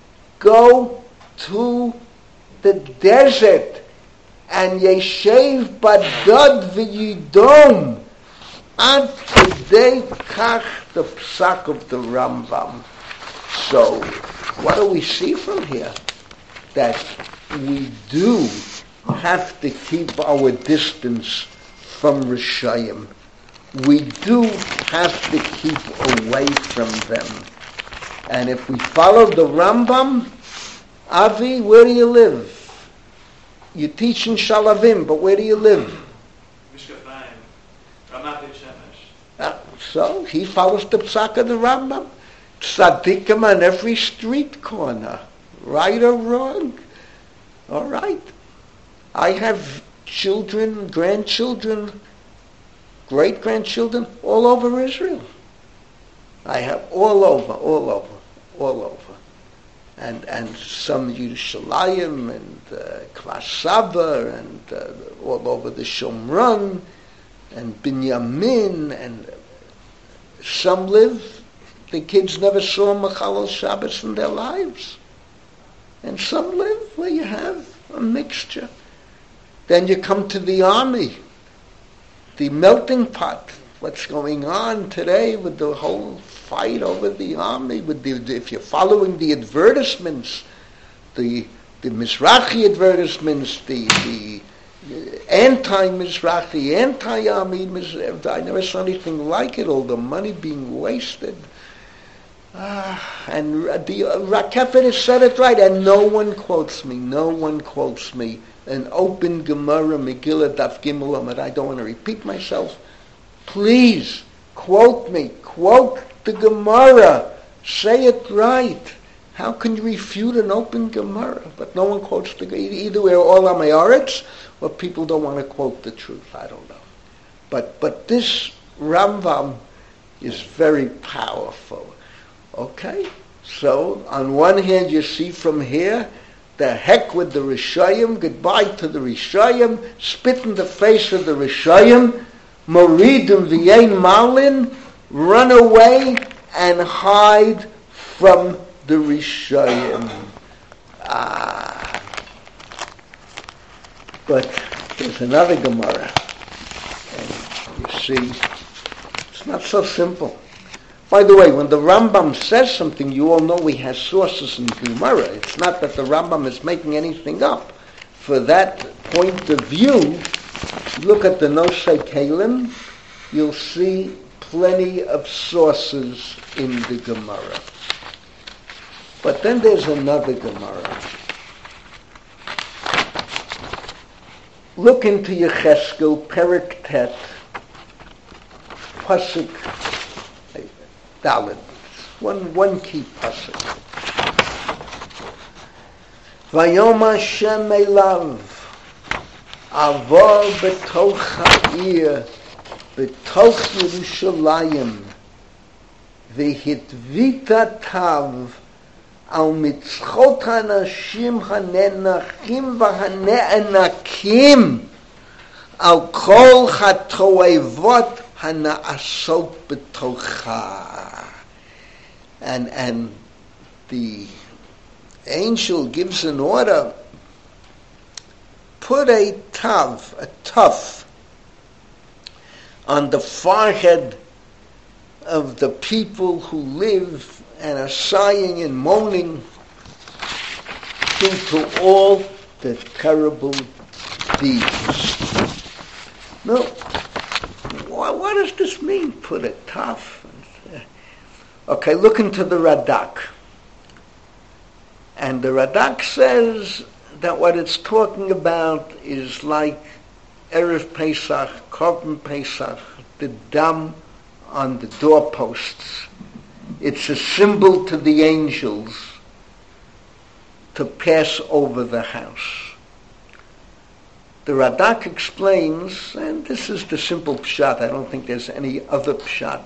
S1: go to the desert and yeshev badad v'yidom ad kedei kach, the psak of the Rambam. So, what do we see from here? That we do have to keep our distance from Rishayim. We do have to keep away from them. And if we follow the Rambam, Avi, where do you live? You teach in Shalavim, but where do you live?
S3: Mishkafayim, Ramat Beit Shemesh.
S1: Uh, so he follows the psak of the Rambam. Tzaddikim on every street corner, right or wrong. All right. I have children, grandchildren, great-grandchildren all over Israel. I have all over, all over, all over. And and some Yerushalayim and uh, Kfar Saba and uh, all over the Shomron and Binyamin, and some live, the kids never saw Machalal Shabbos in their lives. And some live where you have a mixture. Then you come to the army, the melting pot. What's going on today with the whole fight over the army? With the, if you're following the advertisements, the the Mizrahi advertisements, the the anti-Mizrahi, anti-army, I never saw anything like it. All the money being wasted. Ah, and the uh, Rakefet has said it right, and no one quotes me. No one quotes me. An open Gemara, Megillah, Daf Gimel Amud. I don't want to repeat myself. Please quote me. Quote the Gemara. Say it right. How can you refute an open Gemara? But no one quotes the Gemara. Either we're all Amayaretz, or people don't want to quote the truth. I don't know. But but this Rambam is very powerful. Okay? So, on one hand, you see from here, the heck with the Rishayim, goodbye to the Rishayim, spit in the face of the Rishayim, Moridim v'yein malin, run away and hide from the Rishayim. Ah. But there's another Gemara. And you see, it's not so simple. By the way, when the Rambam says something, you all know he has sources in Gemara. It's not that the Rambam is making anything up. For that point of view, look at the Nosei Kalim, you'll see plenty of sources in the Gemara. But then there's another Gemara. Look into Yecheskel, Perek Tet, Pasuk Dalet. One one key pasuk. Vayom Hashem elav avor betoch ha'ir betoch Yerushalayim v'hitvita tav al mitzchot hanashim hanenachim v'hane'anakim al kol chatoevot hana'asot betocha. And and the angel gives an order, put a tav, a tuff, on the forehead of the people who live and are sighing and moaning due to all the terrible deeds. No, what, what does this mean, put a tuff? Okay, look into the Radak. And the Radak says that what it's talking about is like Erev Pesach, Korban Pesach, the dam on the doorposts. It's a symbol to the angels to pass over the house. The Radak explains, and this is the simple pshat, I don't think there's any other pshat,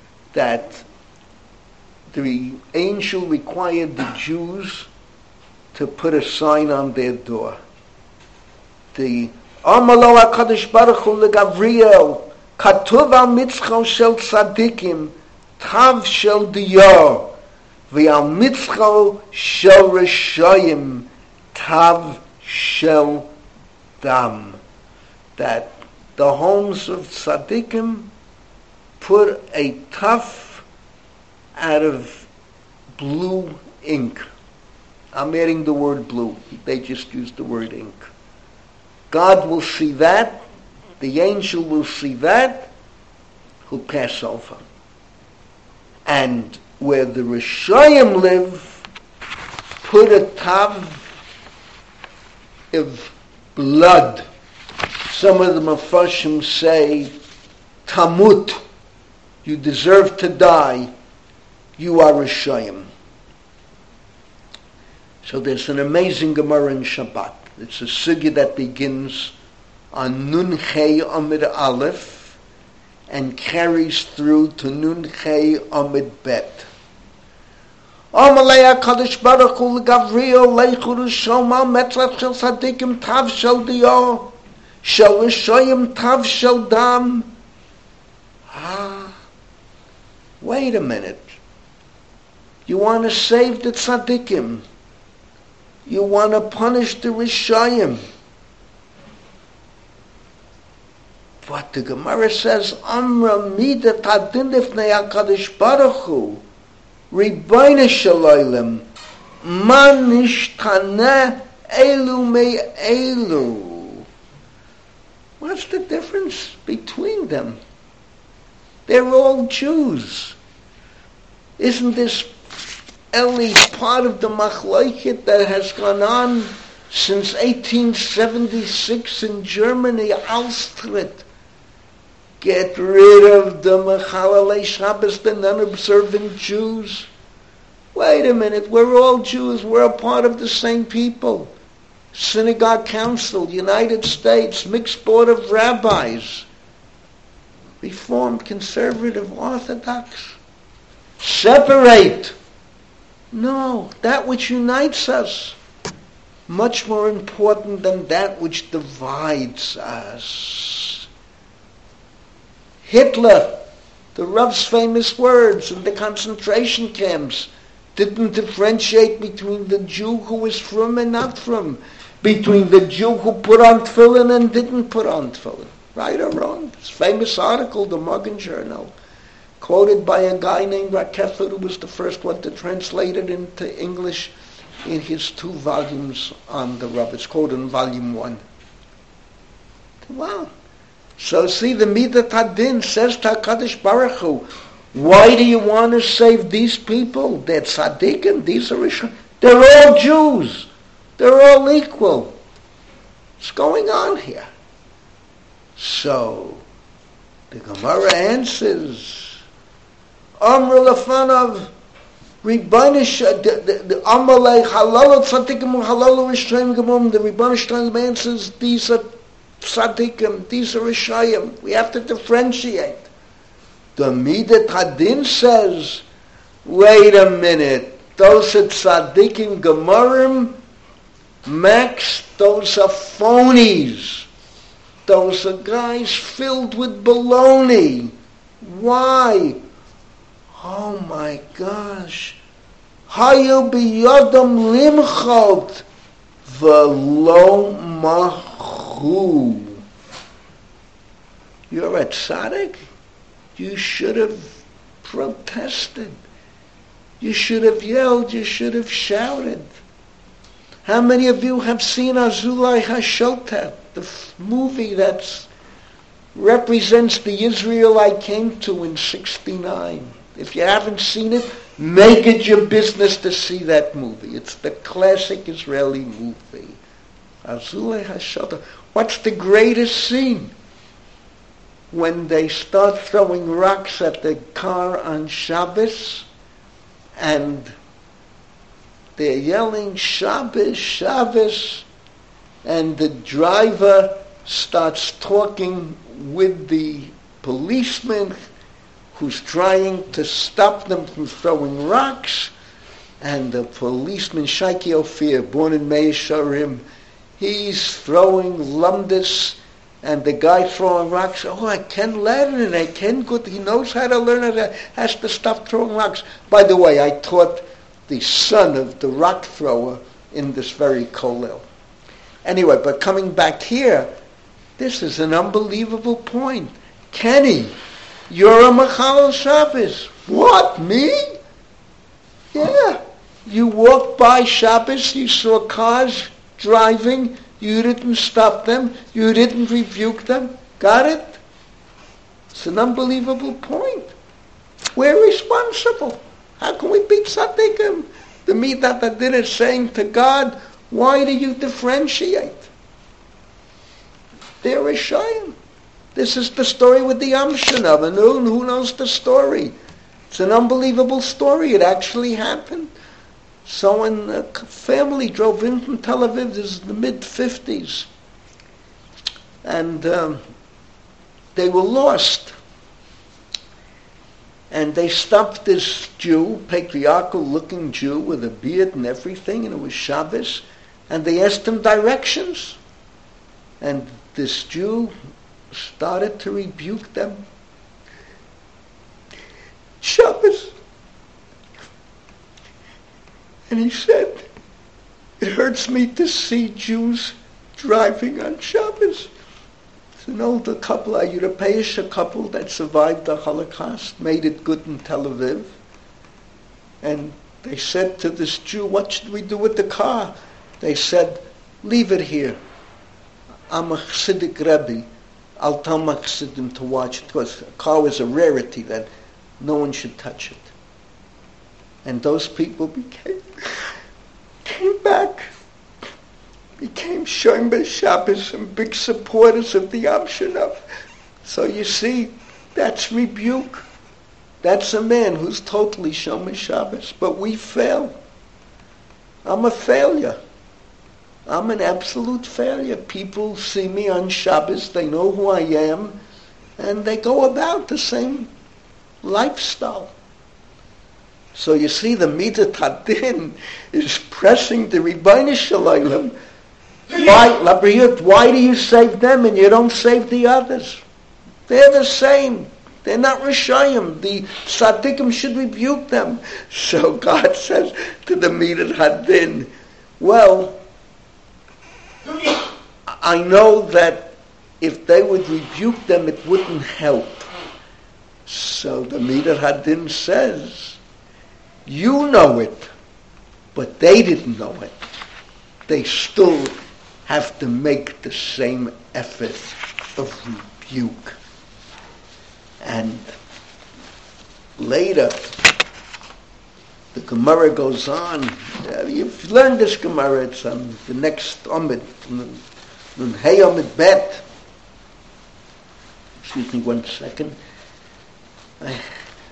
S1: that the angel required the Jews to put a sign on their door. The Amalo HaKadosh Baruch Hu LeGavriel Katuv al Mitzcho Shel Tzadikim Tav Shel Diyor V'al Mitzcho Shel Rishayim Tav Shel Dam. That the homes of Tzadikim put a tuf out of blue ink. I'm adding the word blue. They just used the word ink. God will see that. The angel will see that. He'll pass over. And where the Rishayim live, put a tav of blood. Some of the Mepharshim say, Tamut, you deserve to die. You are Rishayim. So there's an amazing Gemara in Shabbat. It's a sugya that begins on Nun Chei Amid Aleph and carries through to Nun Chei Amid Bet. Amalei HaKadosh Baruch Hu L'Gavriel Leichu Rishoma Metzach Shel Tzadikim Tav Shel Diyor Shel Rishayim Tav Shel Dam. Ah, wait a minute. You want to save the Tzadikim. You want to punish the Rishayim. But the Gemara says, Amra Mida Tadin Lifnei HaKadosh Baruch Hu Ribono Shel Olam Ma Nishtana Elu Me Elu. What's the difference between them? They're all Jews. Isn't this only part of the machlokes that has gone on since eighteen seventy-six in Germany, Austritt? Get rid of the Mechalelei Shabbos, the non-observant Jews. Wait a minute, we're all Jews, we're a part of the same people. Synagogue Council, United States, mixed board of rabbis, Reformed, Conservative, Orthodox. Separate. No, that which unites us, much more important than that which divides us. Hitler, the Rav's famous words in the concentration camps, didn't differentiate between the Jew who was from and not from, between the Jew who put on tefillin and didn't put on tefillin. Right or wrong? His famous article, the Magen Journal, quoted by a guy named Rakeffer, who was the first one to translate it into English in his two volumes on the Rav. It's quoted in volume one. Wow. So see, the Midat Hadin says to HaKadosh Baruch Hu, why do you want to save these people? They're tzaddikim, these are Rishon. They're all Jews. They're all equal. What's going on here? So, the Gemara answers, Amr Lefanav, Ribono the Amalei Halal Tzadikim Halal Rishayim Gemum. The Ribono Shel Olam answers, these are Tzadikim, these are Rishayim. We have to differentiate. The Midat Hadin says, wait a minute, those are Tzadikim Gemurim, Max, those are phonies. Those are guys filled with baloney. Why? Oh my gosh. Hayu biyodam limchot v'lo machu. You're a tzaddik? You should have protested. You should have yelled. You should have shouted. How many of you have seen Azulai HaShotet, the f- movie that represents the Israel I came to in sixty-nine? If you haven't seen it, make it your business to see that movie. It's the classic Israeli movie. Azulai HaShotet. What's the greatest scene? When they start throwing rocks at the car on Shabbos, and they're yelling, Shabbos, Shabbos, and the driver starts talking with the policeman who's trying to stop them from throwing rocks, and the policeman, Shaiki Ophir, born in Mei Sharim, he's throwing lumdis, and the guy throwing rocks, oh, I can learn and I can good. He knows how to learn it, has to stop throwing rocks. By the way, I taught the son of the rock thrower in this very kollel. Anyway, but coming back here, this is an unbelievable point. Kenny, you're a Mechalel Shabbos. What, me? Yeah. You walked by Shabbos, you saw cars driving, you didn't stop them, you didn't rebuke them. Got it? It's an unbelievable point. We're responsible. How can we be tzaddikim? The Midat Hadin is saying to God, why do you differentiate? They're Rishayim. This is the story with the Amshanav, and who, who knows the story? It's an unbelievable story. It actually happened. So when a family drove in from Tel Aviv, this is the mid-fifties, and um, they were lost. And they stopped this Jew, patriarchal-looking Jew with a beard and everything, and it was Shabbos, and they asked him directions. And this Jew started to rebuke them. Shabbos. And he said, it hurts me to see Jews driving on Shabbos. It's an older couple, a European couple that survived the Holocaust, made it good in Tel Aviv. And they said to this Jew, what should we do with the car? They said, leave it here. I'm a Chassidic Rebbe. I'll tell my Chassidim to watch it, because a car was a rarity that no one should touch it. And those people became came back, became Shomer Shabbos and big supporters of the Amshanav. So you see, that's rebuke. That's a man who's totally Shomer Shabbos. But we fail. I'm a failure. I'm an absolute failure. People see me on Shabbos, they know who I am, and they go about the same lifestyle. So you see, the Midat Hadin is pressing the Ribbono Shel Olam. Why, Labriut, why do you save them and you don't save the others? They're the same. They're not Rishayim. The Tzaddikim should rebuke them. So God says to the Midat Hadin, well, I know that if they would rebuke them, it wouldn't help. So the Midat Hadin says, you know it, but they didn't know it. They still have to make the same effort of rebuke. And later, the Gemara goes on. Uh, you've learned this Gemara. It's on the next Amid, Nun Hey Amid Bet. Excuse me one second. I,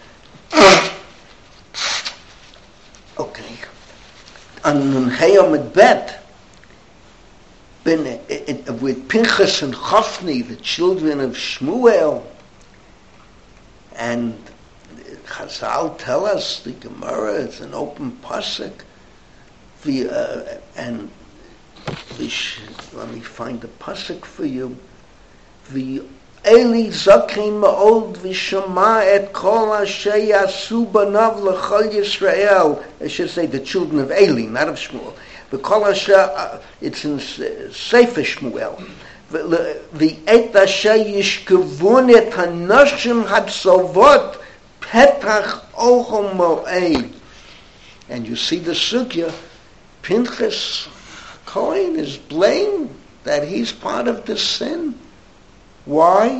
S1: Okay. On Nun Hey Amid Bet, with Pinchas and Chofni, the children of Shmuel, and Chazal tell us, the Gemara, it's an open pasuk, the, uh, and the, let me find the pasuk for you, the Eli zakein ma'od v'shama et kol asher yasu banav l'chol Yisrael. I should say the children of Eli, not of Shmuel. The kol asher, uh, it's in uh, Sefer Shmuel. The et asher yishkevun et hanashim hatzovot petach ochel mo'ed. And you see the sugya, Pinchas Cohen is blamed that he's part of the sin. Why?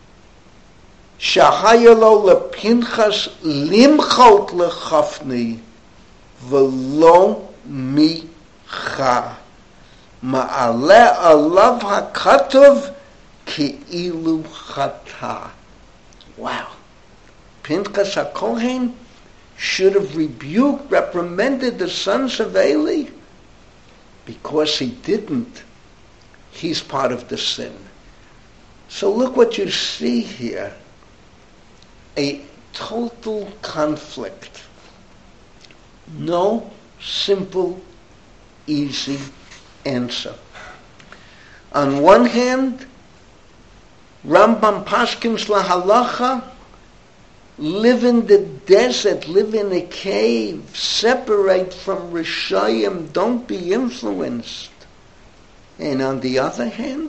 S1: Shahayalo lepinchas limchot lechafni v'lo micha ma'aleh alav hakatov ki'ilu chata. Wow. Pinchas HaKohen should have rebuked, reprimanded the sons of Eli. Because he didn't, he's part of the sin. So look what you see here. A total conflict. No simple, easy answer. On one hand, Rambam paskins lahalacha, live in the desert, live in a cave, separate from Rishayim, don't be influenced. And on the other hand,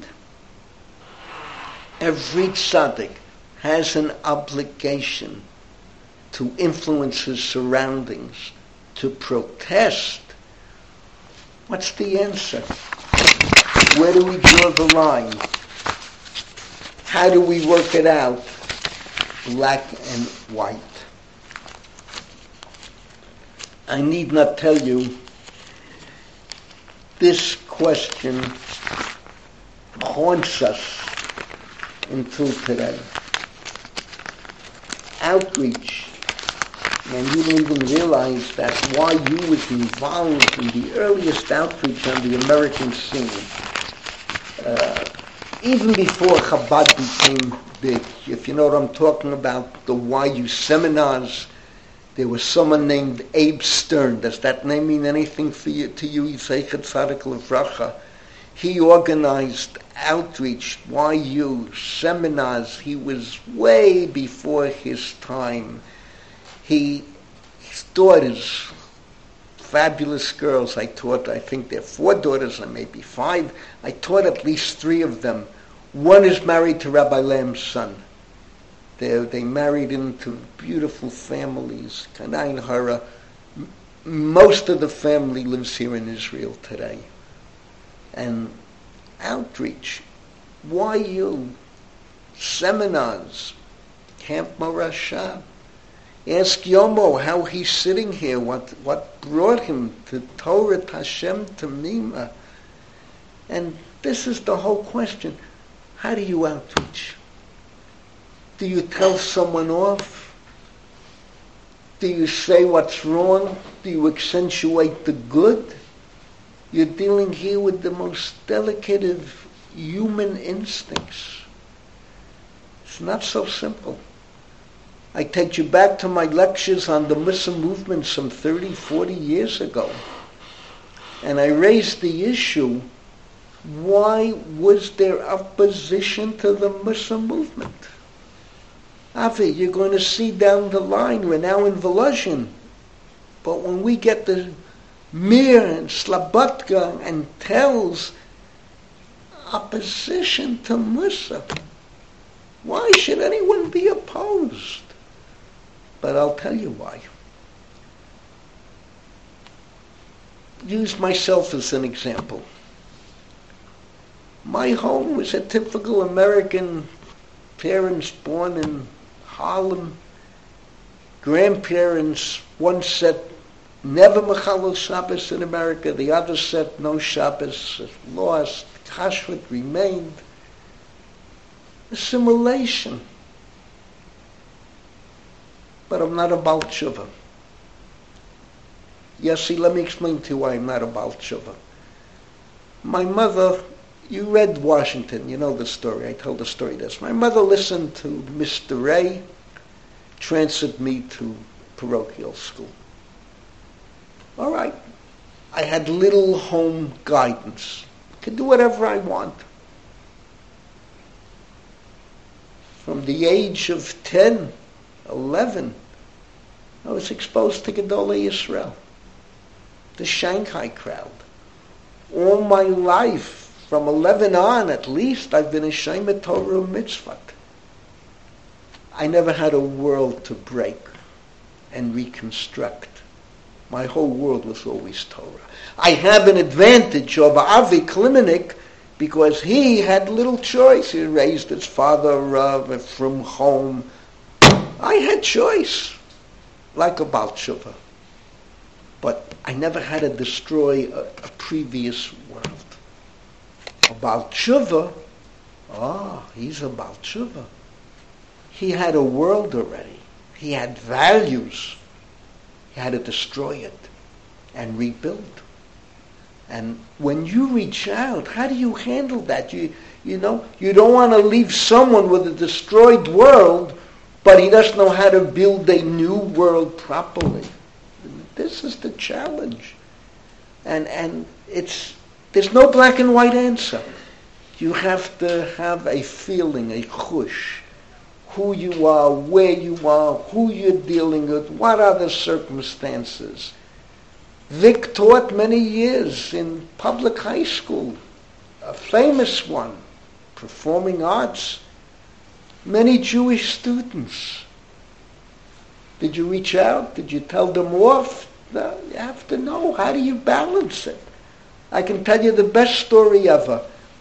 S1: every tzaddik has an obligation to influence his surroundings, to protest. What's the answer? Where do we draw the line? How do we work it out? Black and white. I need not tell you, this question haunts us until today. Outreach, and you don't even realize that why you was involved in the earliest outreach on the American scene. Uh, even before Chabad became big, if you know what I'm talking about, the Y U seminars, there was someone named Abe Stern. Does that name mean anything for you, to you? Yisaychet Tzadik Levracha. He organized outreach, Y U, seminars. He was way before his time. He, his daughters, fabulous girls, I taught, I think there are four daughters and maybe five. I taught at least three of them. One is married to Rabbi Lamb's son. They they married into beautiful families. Kanayin Hara. Most of the family lives here in Israel today. And outreach, Y U, seminars, Camp Morashah. Ask Yomo how he's sitting here, what, what brought him to Torah Hashem Tamima. And this is the whole question. How do you outreach? Do you tell someone off? Do you say what's wrong? Do you accentuate the good? You're dealing here with the most delicate of human instincts. It's not so simple. I take you back to my lectures on the Muslim movement some thirty, forty years ago. And I raised the issue, why was there opposition to the Muslim movement? Avi, you're going to see down the line, we're now in Volozhin. But when we get the Mir and Slabotka and tells opposition to Muslim, why should anyone be opposed? But I'll tell you why. Use myself as an example. My home was a typical American, parents born in Harlem, grandparents, one set never Mechalel Shabbos in America, the other set no Shabbos, lost, Kashrut remained. Assimilation. But I'm not a Baal Tshuva. Yes, see, let me explain to you why I'm not a Baal Tshuva. My mother, you read Washington, you know the story, I told the story this. My mother listened to Mister Ray, transferred me to parochial school. All right. I had little home guidance. I could do whatever I want. From the age of ten, eleven, I was exposed to Gedolei Yisrael, the Shanghai crowd. All my life, from eleven on at least, I've been a Shemet Torah Mitzvot. I never had a world to break and reconstruct. My whole world was always Torah. I have an advantage over Avi Klimenik because he had little choice. He raised his father uh, from home. I had choice, like a Baal Tshuva. But I never had to destroy a, a previous world. A Baal Tshuva, ah, he's a Baal Tshuva. He had a world already. He had values. He had to destroy it and rebuild. And when you reach out, how do you handle that? You, you know, you don't want to leave someone with a destroyed world, but he doesn't know how to build a new world properly. This is the challenge. And and it's there's no black and white answer. You have to have a feeling, a chush, who you are, where you are, who you're dealing with, what are the circumstances. Vic taught many years in public high school, a famous one, performing arts, many Jewish students. Did you reach out? Did you tell them off? No, you have to know, how do you balance it? I can tell you the best story ever.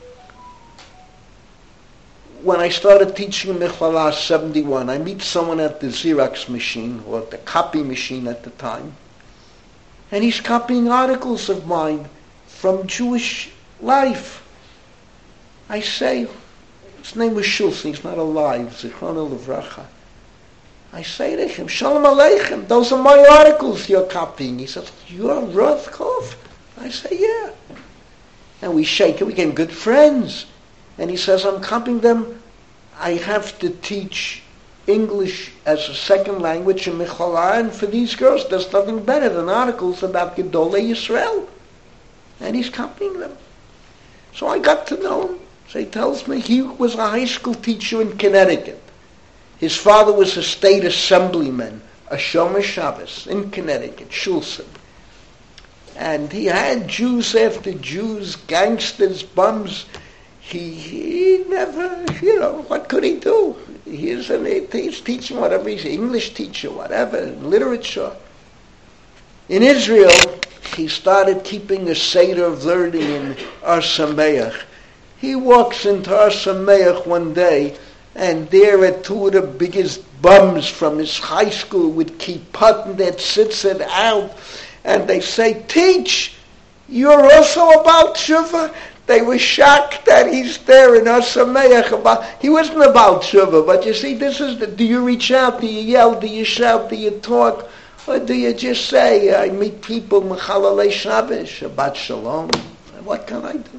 S1: When I started teaching in Michlala seventy-one, I meet someone at the Xerox machine, or the copy machine at the time, and he's copying articles of mine from Jewish life. I say, his name was Schulz, he's not alive, Zichrono Livracha. I say to him, Shalom Aleichem, those are my articles you're copying. He says, you're Rothkopf? I say, yeah. And we shake it, we became good friends. And he says, I'm copying them. I have to teach English as a second language in Michlala, and for these girls, there's nothing better than articles about Gedolei Yisrael. And he's copying them. So I got to know him. So he tells me he was a high school teacher in Connecticut. His father was a state assemblyman, a Shomer Shabbos in Connecticut, Shulson. And he had Jews after Jews, gangsters, bums. He, he never, you know, what could he do? He's, an, he's teaching whatever, he's an English teacher, whatever, literature. In Israel, he started keeping a Seder of learning in Ar Sameach. He walks into Ar Sameach one day, and there are two of the biggest bums from his high school with kippah that sits it out, and they say, teach, you're also about Tshuva? They were shocked that he's there in Ar Sameach about, he wasn't about Tshuva, but you see, this is the, do you reach out, do you yell, do you shout, do you talk, or do you just say, I meet people, Mechalalei Shabbos, Shabbat Shalom, what can I do?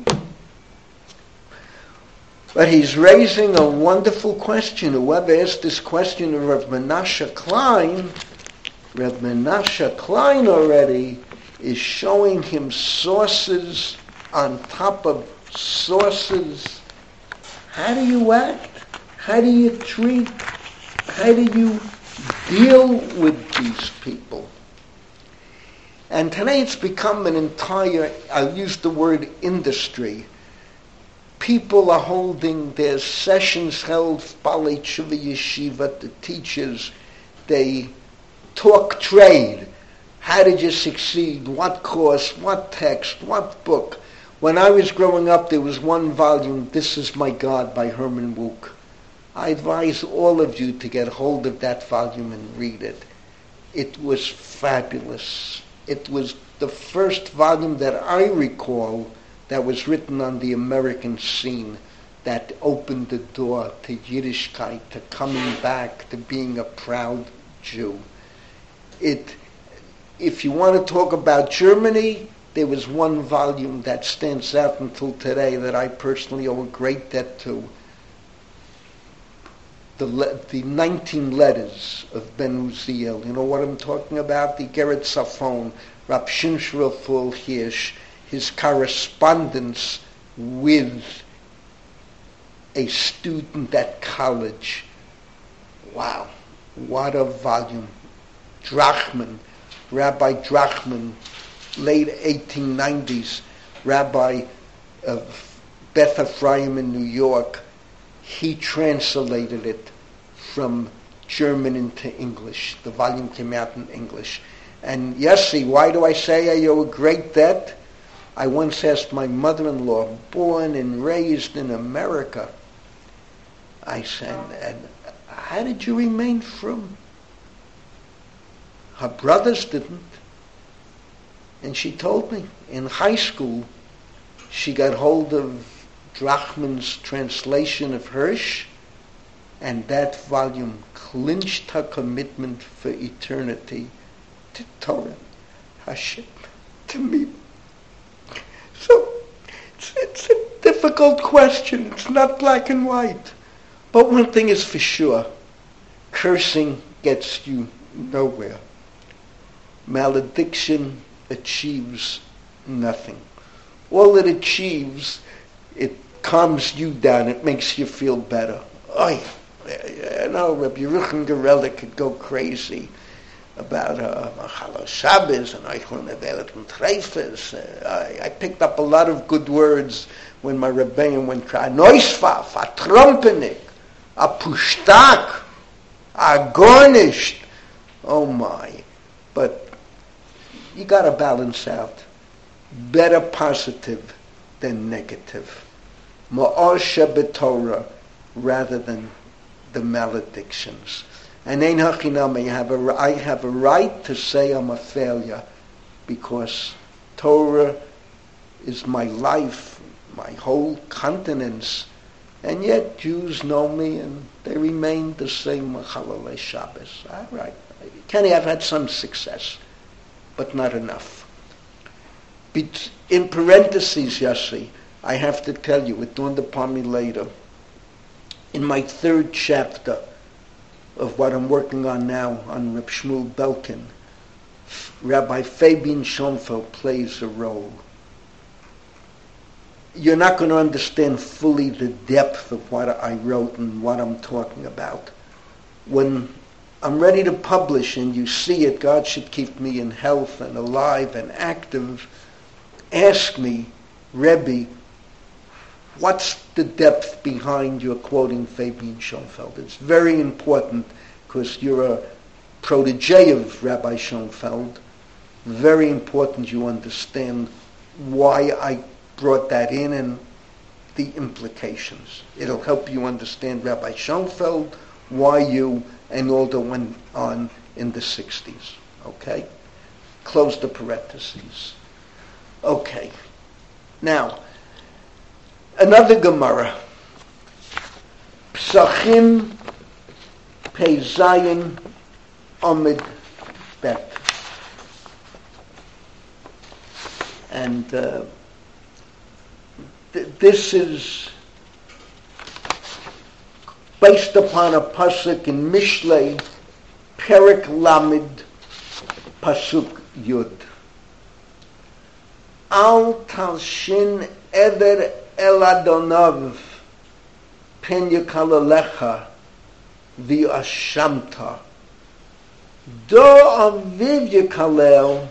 S1: But he's raising a wonderful question. Whoever asked this question of Rav Menashe Klein, Rav Menashe Klein already is showing him sources on top of sources. How do you act? How do you treat? How do you deal with these people? And today it's become an entire, I'll use the word industry. People are holding their sessions held, Balei Tshuva Yeshiva, the teachers, they talk trade. How did you succeed? What course? What text? What book? When I was growing up, there was one volume, This Is My God by Herman Wouk. I advise all of you to get hold of that volume and read it. It was fabulous. It was the first volume that I recall that was written on the American scene that opened the door to Yiddishkeit, to coming back, to being a proud Jew. It, if you want to talk about Germany, there was one volume that stands out until today that I personally owe a great debt to. The, le- the nineteen letters of Ben Uziel. You know what I'm talking about? The Geret Safon, Rab Shimshon Raphael Hirsch, his correspondence with a student at college. Wow, what a volume. Drachman, Rabbi Drachman, late eighteen nineties, rabbi of Beth Ephraim in New York. He translated it from German into English. The volume came out in English. And Yossi, why do I say I owe a great debt? I once asked my mother-in-law, born and raised in America, I said, and how did you remain frum? Her brothers didn't. And she told me, in high school, she got hold of Drachman's translation of Hirsch, and that volume clinched her commitment for eternity to Torah, Hashem, to me. So, it's, it's a difficult question. It's not black and white. But one thing is for sure, cursing gets you nowhere. Malediction achieves nothing. All it achieves, it calms you down, it makes you feel better. Oy, you know, Rabbi Yerucham Gerela could go crazy about Machal Shabbos and Eichel Nevelet and Treifes. I picked up a lot of good words when my Rebbeim went cry. Neusfaf, a Trompenik, a Pushtak, a Gornisht. Oh my. But you got to balance out. Better positive than negative. Ma'or shebetorah rather than the maledictions. And ein hachinam, I have a, I have a right to say I'm a failure because Torah is my life, my whole continence, and yet Jews know me and they remain the same Chalalei Shabbos. All right. Kenny, I've had some success, but not enough. In parentheses, Yossi, I have to tell you, it dawned upon me later, in my third chapter of what I'm working on now on Reb Shmuel Belkin, Rabbi Fabian Schoenfeld plays a role. You're not going to understand fully the depth of what I wrote and what I'm talking about. When I'm ready to publish and you see it, God should keep me in health and alive and active, ask me, Rebbe, what's the depth behind your quoting Fabian Schoenfeld? It's very important because you're a protege of Rabbi Schoenfeld. Very important you understand why I brought that in and the implications. It'll help you understand Rabbi Schoenfeld, why you, and all that went on in the sixties. Okay? Close the parentheses. Okay. Now, another Gemara. Psachim Pei Zayin Amid Bet. And uh, th- this is based upon a pasuk in Mishlei, Perek Lamed, pasuk Yud. Al talshin eder el Adonav pen yikalalecha v'ashamta. Do aviv yikalel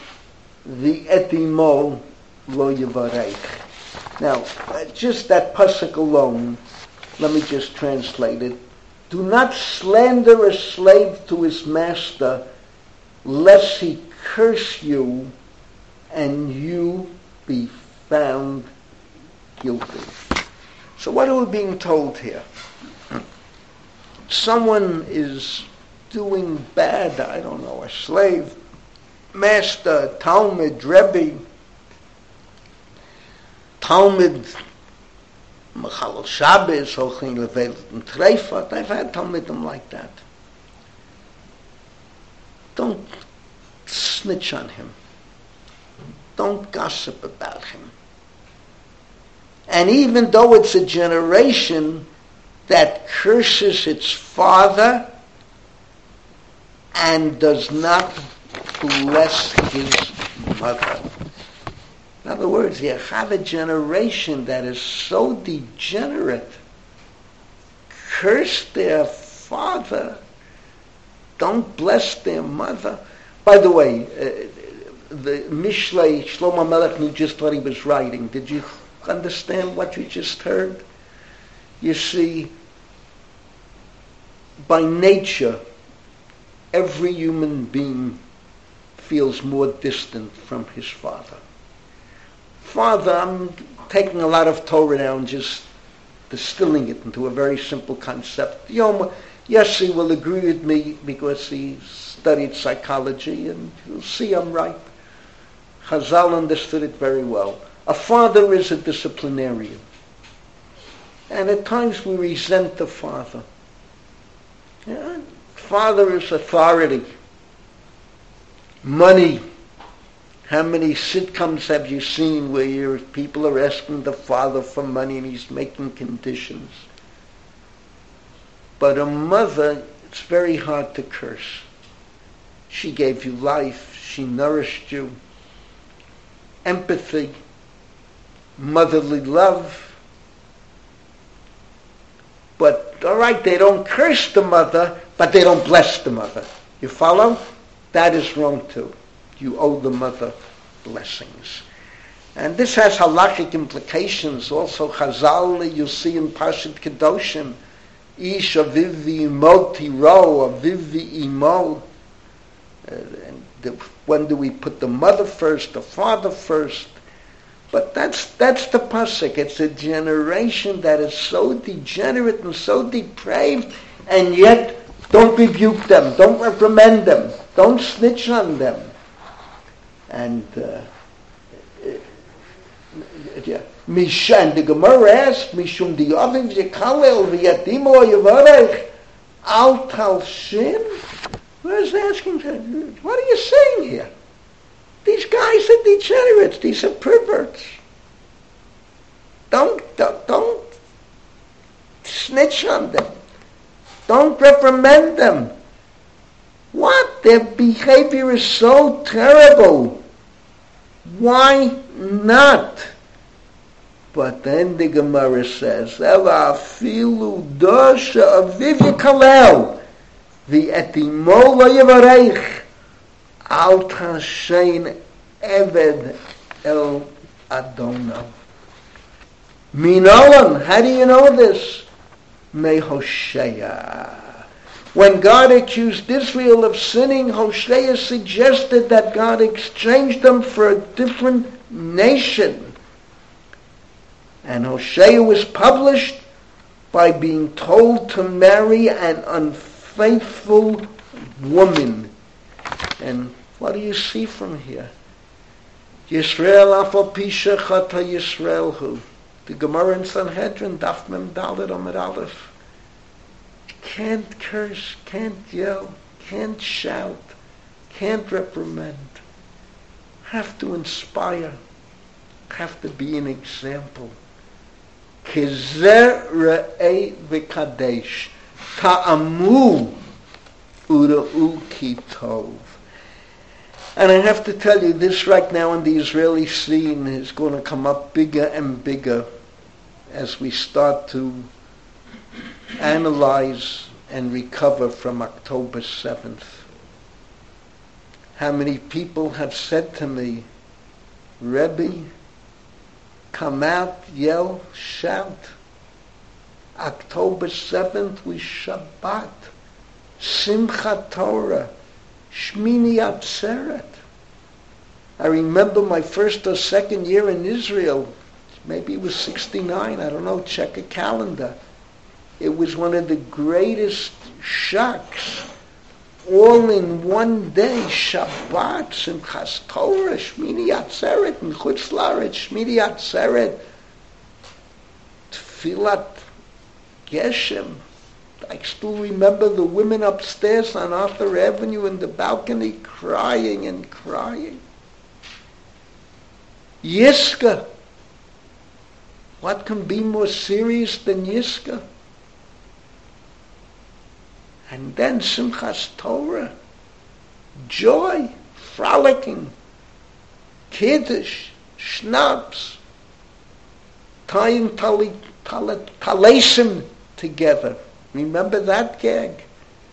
S1: v'etimo lo yivarech. Now, uh, just that pasuk alone, let me just translate it. Do not slander a slave to his master, lest he curse you and you be found guilty. So what are we being told here? Someone is doing bad, I don't know, a slave, master, Talmud, Rebbe, Talmud, Machal Shabbos, Hochin Levelet and Treifat. I've had Talmudim like that. Don't snitch on him. Don't gossip about him. And even though it's a generation that curses its father and does not bless his mother. In other words, you have a generation that is so degenerate, curse their father, don't bless their mother. By the way, uh, the Mishlei, Shlomo Melech knew just what he was writing. Did you understand what you just heard? You see, by nature, every human being feels more distant from his father. Father, I'm taking a lot of Torah now and just distilling it into a very simple concept. Yom, yes, he will agree with me because he studied psychology, and you'll see I'm right. Chazal understood it very well. A father is a disciplinarian. And at times we resent the father. Yeah, father is authority. Money. How many sitcoms have you seen where your people are asking the father for money and he's making conditions? But a mother, it's very hard to curse. She gave you life. She nourished you. empathy, motherly love. But, all right, they don't curse the mother, but they don't bless the mother. You follow? That is wrong too. You owe the mother blessings. And this has halachic implications. Also, Chazal, you see in Parshat Kedoshim, Ish aviv v'imo tiro, aviv v'imo. When do we put the mother first, the father first? But that's that's the pasuk. It's a generation that is so degenerate and so depraved, and yet don't rebuke them, don't reprimand them, don't snitch on them. And uh, yeah, Mishan, the Gemara asks, Mishum di'avim v'yikalel v'yadimo yivarech al talshim. Where's asking, what are you saying here? These guys are degenerates. These are perverts. Don't, don't, don't snitch on them. Don't reprimand them. What? Their behavior is so terrible. Why not? But then the Gemara says, Ela afilu dosha aviv yikalel v'etimo lo yivareich al tashein eved el Adonai. Minolan, how do you know this? Me Hosea. When God accused Israel of sinning, Hosea suggested that God exchanged them for a different nation. And Hosea was published by being told to marry an unfaithful woman. And what do you see from here? Yisrael afal pisha chata Yisrael hu. The Gemara in Sanhedrin, Daf Mem Dalet Amud Aleph. Can't curse, can't yell, can't shout, can't reprimand. Have to inspire. Have to be an example. Kezer re'ei v'kadesh ta'amu ura'u ki tov. And I have to tell you, this right now in the Israeli scene is going to come up bigger and bigger as we start to analyze and recover from October seventh. How many people have said to me, Rebbe, come out, yell, shout. October seventh was Shabbat, Simchat Torah, Shmini Atzeret. I remember my first or second year in Israel, maybe it was sixty-nine, I don't know, check a calendar. It was one of the greatest shocks. All in one day, Shabbat, Simchas Torah, Shmini Atzeret, and Chutz La'aretz, Shmini Atzeret, Tfilat Geshem. I still remember the women upstairs on Arthur Avenue in the balcony crying and crying. Yiska. What can be more serious than Yiska? And then Simchas Torah. Joy, frolicking, Kiddush, schnapps, tying tali, tali, talesim together. Remember that gag?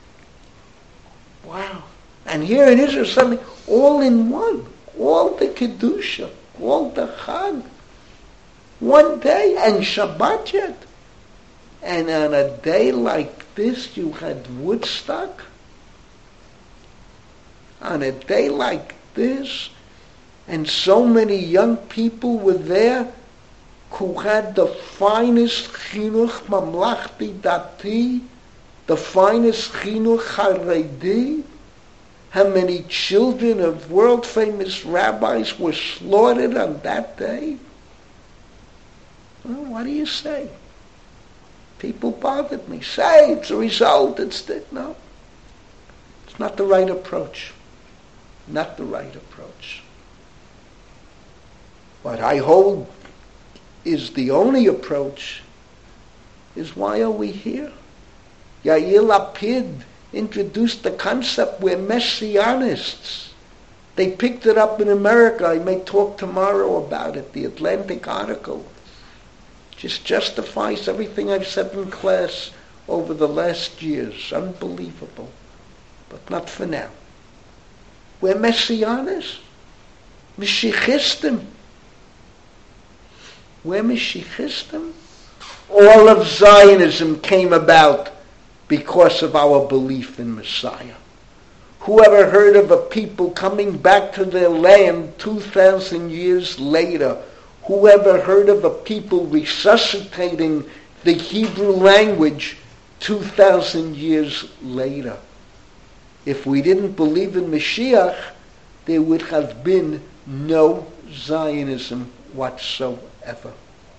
S1: Wow. And here in Israel, suddenly, all in one. All the Kedusha, all the Chag. One day, and Shabbat yet. And on a day like this, you had Woodstock. On a day like this, and so many young people were there who had the finest chinuch mamlachti dati, the finest chinuch haredi. How many children of world-famous rabbis were slaughtered on that day? Well, what do you say? People bothered me. Say it's a result. It's the, no. It's not the right approach. Not the right approach. What I hold is the only approach is why are we here? Yair Lapid introduced the concept we're messianists. They picked it up in America. I may talk tomorrow about it. The Atlantic article just justifies everything I've said in class over the last years. Unbelievable. But not for now. We're Messianists. Meshichistim. We're Meshichistim. All of Zionism came about because of our belief in Messiah. Whoever heard of a people coming back to their land two thousand years later? Whoever heard of a people resuscitating the Hebrew language two thousand years later? If we didn't believe in Mashiach, there would have been no Zionism whatsoever.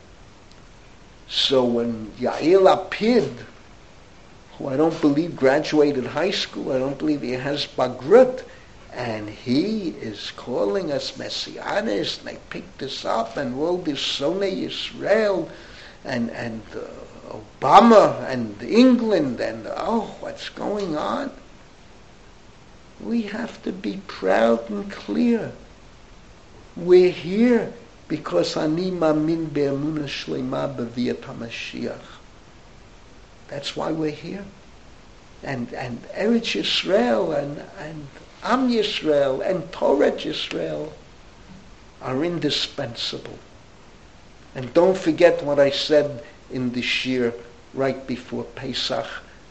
S1: So when Yair Lapid, who I don't believe graduated high school, I don't believe he has Bagrut, and he is calling us Messianists, and they picked this up, and all this Sonei Israel, and, and uh, Obama, and England, and oh, what's going on? We have to be proud and clear. We're here because Ani Mamin Be'emunah Shlema B'Viat HaMashiach. That's why we're here. And and Eretz Yisrael and, and Am Yisrael and Torah Yisrael are indispensable. And don't forget what I said in the shir right before Pesach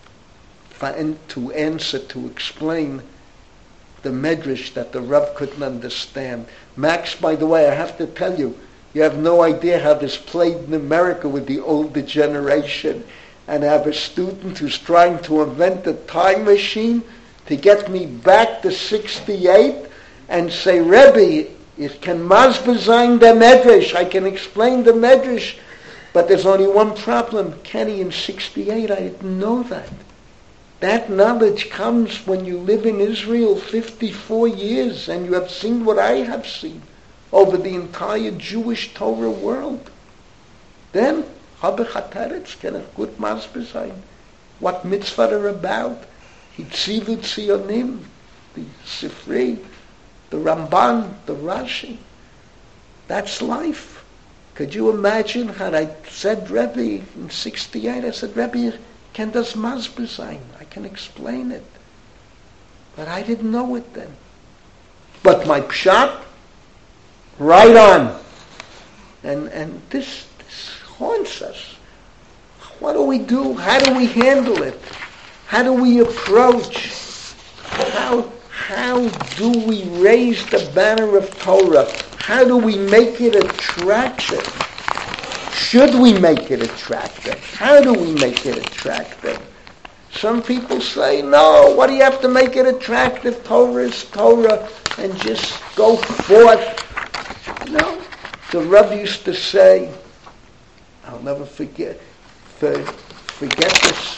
S1: to answer, to explain the medrash that the Rav couldn't understand. Max, by the way, I have to tell you, you have no idea how this played in America with the older generation. And I have a student who's trying to invent a time machine to get me back to sixty-eight and say, Rebbe, it can masbezayim the medrash. I can explain the medrash. But there's only one problem. Kenny, in sixty-eight, I didn't know that. That knowledge comes when you live in Israel fifty-four years and you have seen what I have seen over the entire Jewish Torah world. Then, habe Chateretz can a good masbezayim. What mitzvah are about? Hitzivu Tzionim, the Sifri, the Ramban, the Rashi. That's life. Could you imagine had I said, Rebbe, in sixty-eight, I said, Rebbe, can das masbezayim? I can explain it. But I didn't know it then. But my pshat, right on. And and this haunts us. What do we do? How do we handle it? How do we approach? How, how do we raise the banner of Torah? How do we make it attractive? Should we make it attractive? How do we make it attractive? Some people say, no, what do you have to make it attractive? Torah is Torah, and just go forth. No. The Rav used to say, I'll never forget, for, forget this,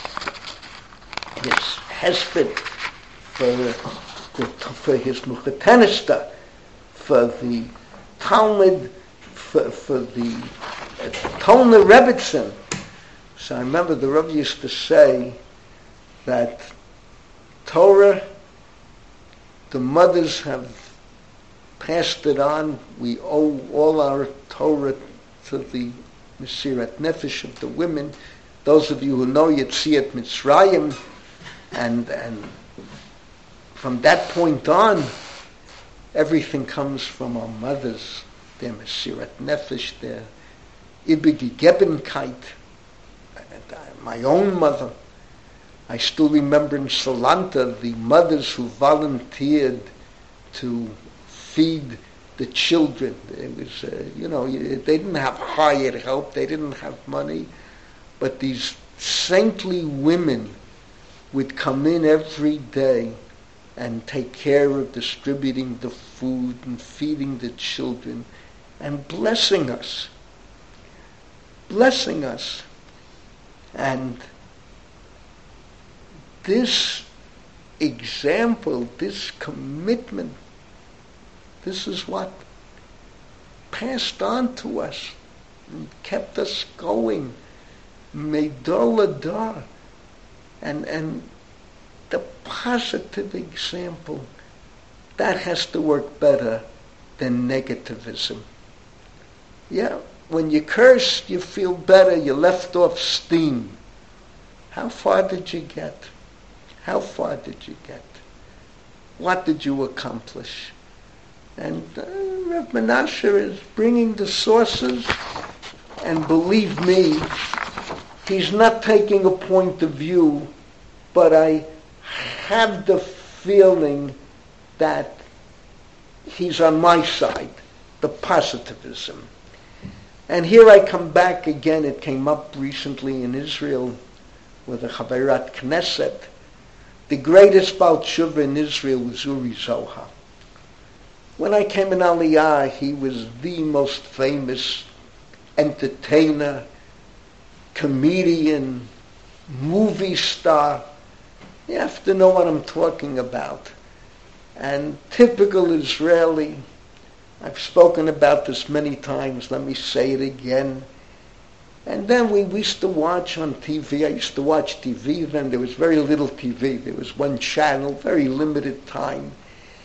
S1: this hesped for, for his Muchatanista, for the Talmud, for, for the uh, Talmud Rebbitzin. So I remember the Rav used to say that Torah, the mothers have passed it on. We owe all our Torah to the Mesirat Nefesh of the women. Those of you who know Yetziat Mitzrayim, and and from that point on, everything comes from our mothers. Their Mesirat Nefesh, their Ibegegebenkeit. My own mother. I still remember in Salanta the mothers who volunteered to feed the children. It was, uh, you know, they didn't have hired help, they didn't have money, but these saintly women would come in every day and take care of distributing the food and feeding the children and blessing us. Blessing us. And this example, this commitment, this is what passed on to us and kept us going. Meidor lador. And, and the positive example that has to work better than negativism. Yeah, when you curse, you feel better, you left off steam. How far did you get? How far did you get? What did you accomplish? And uh, Rav Menashe is bringing the sources, and believe me, he's not taking a point of view, but I have the feeling that he's on my side, the positivism. And here I come back again, it came up recently in Israel with a Chaverat Knesset. The greatest Baal Tshuva in Israel was Uri Zohar. When I came in Aliyah, he was the most famous entertainer, comedian, movie star. You have to know what I'm talking about. And typical Israeli, I've spoken about this many times, let me say it again. And then we used to watch on T V, I used to watch T V then, there was very little T V, there was one channel, very limited time.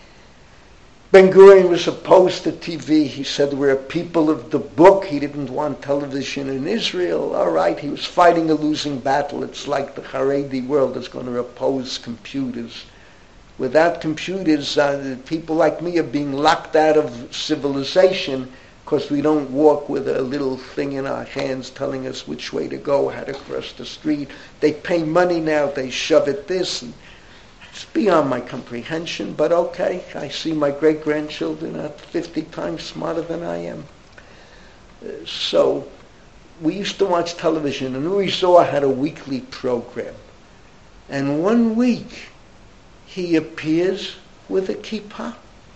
S1: Ben-Gurion was opposed to T V, he said we're a people of the book, he didn't want television in Israel. All right, he was fighting a losing battle, it's like the Haredi world is going to oppose computers. Without computers, uh, people like me are being locked out of civilization because we don't walk with a little thing in our hands telling us which way to go, how to cross the street. They pay money now, they shove it this. And it's beyond my comprehension, but okay, I see my great-grandchildren are fifty times smarter than I am. Uh, so we used to watch television, and Uri Zohar had a weekly program. And one week, he appears with a kippah.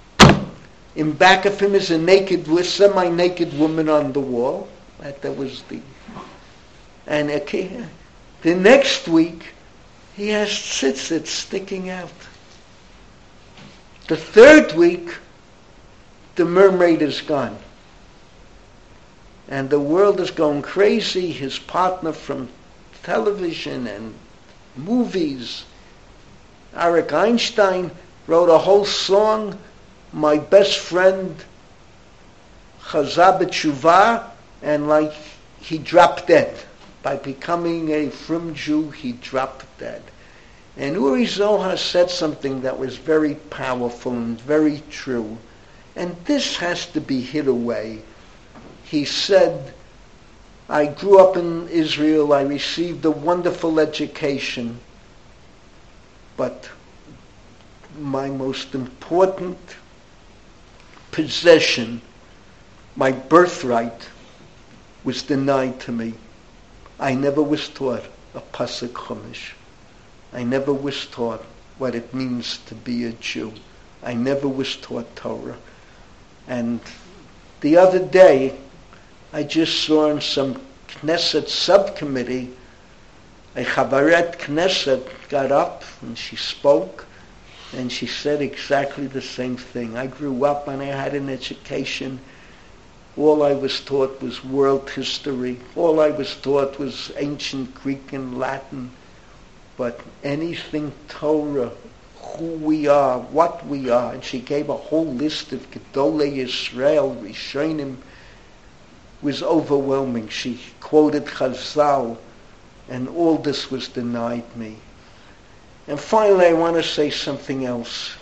S1: In back of him is a naked, semi-naked woman on the wall. That, that was the... And okay, the next week, he has tzitzit sticking out. The third week, the mermaid is gone. And the world is going crazy. His partner from television and movies, Arik Einstein, wrote a whole song, My Best Friend Chazah B'Tshuvah, and like he dropped dead. By becoming a frum Jew, he dropped dead. And Uri Zohar said something that was very powerful and very true. And this has to be hid away. He said, I grew up in Israel, I received a wonderful education, but my most important possession, my birthright, was denied to me. I never was taught a pasuk chumash. I never was taught what it means to be a Jew. I never was taught Torah. And the other day, I just saw in some Knesset subcommittee, a Chavaret Knesset got up and she spoke, and she said exactly the same thing. I grew up and I had an education. All I was taught was world history. All I was taught was ancient Greek and Latin. But anything Torah, who we are, what we are, and she gave a whole list of Gedolei Yisrael, Rishonim, was overwhelming. She quoted Chazal, and all this was denied me. And finally, I want to say something else.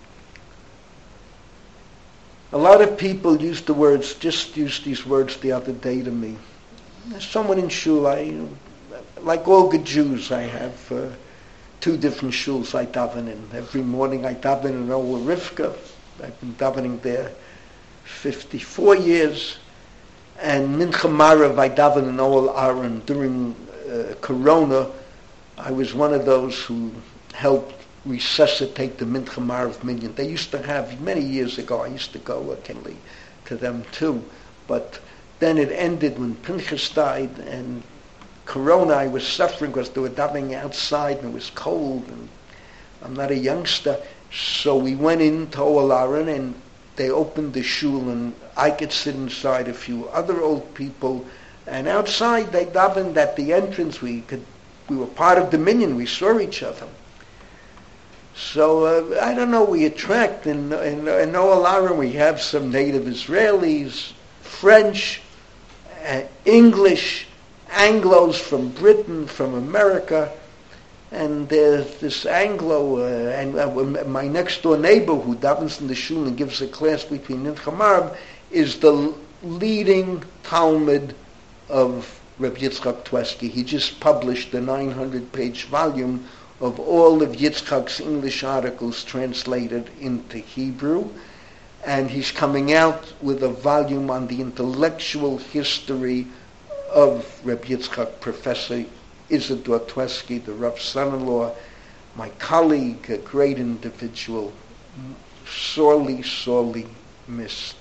S1: A lot of people use the words, just used these words the other day to me. Someone in shul, I, like all good Jews, I have uh, two different shuls I daven in. Every morning I daven in Oel Rivka. I've been davening there fifty-four years. And Mincha Marav I daven in Oel Aaron. During uh, Corona, I was one of those who helped resuscitate the Mincha Marav Minyan. They used to have, many years ago, I used to go occasionally to them too. But then it ended when Pinchas died, and Corona, I was suffering because they were davening outside and it was cold, and I'm not a youngster. So we went into Oel Aaron and they opened the shul, and I could sit inside, a few other old people, and outside they davened at the entrance. We could, we were part of the minyan, we saw each other. So uh, I don't know, we attract, in, in, in Noel Aron we have some native Israelis, French, uh, English, Anglos from Britain, from America, and there's this Anglo, uh, and uh, my next door neighbor who davens in the shul and gives a class between Mincha Marb is the leading Talmud of Reb Yitzchak Tweski. He just published a nine hundred page volume of all of Yitzchak's English articles translated into Hebrew, and he's coming out with a volume on the intellectual history of Reb Yitzchak, Professor Isidore Tweski, the Rav's son-in-law, my colleague, a great individual, sorely, sorely missed.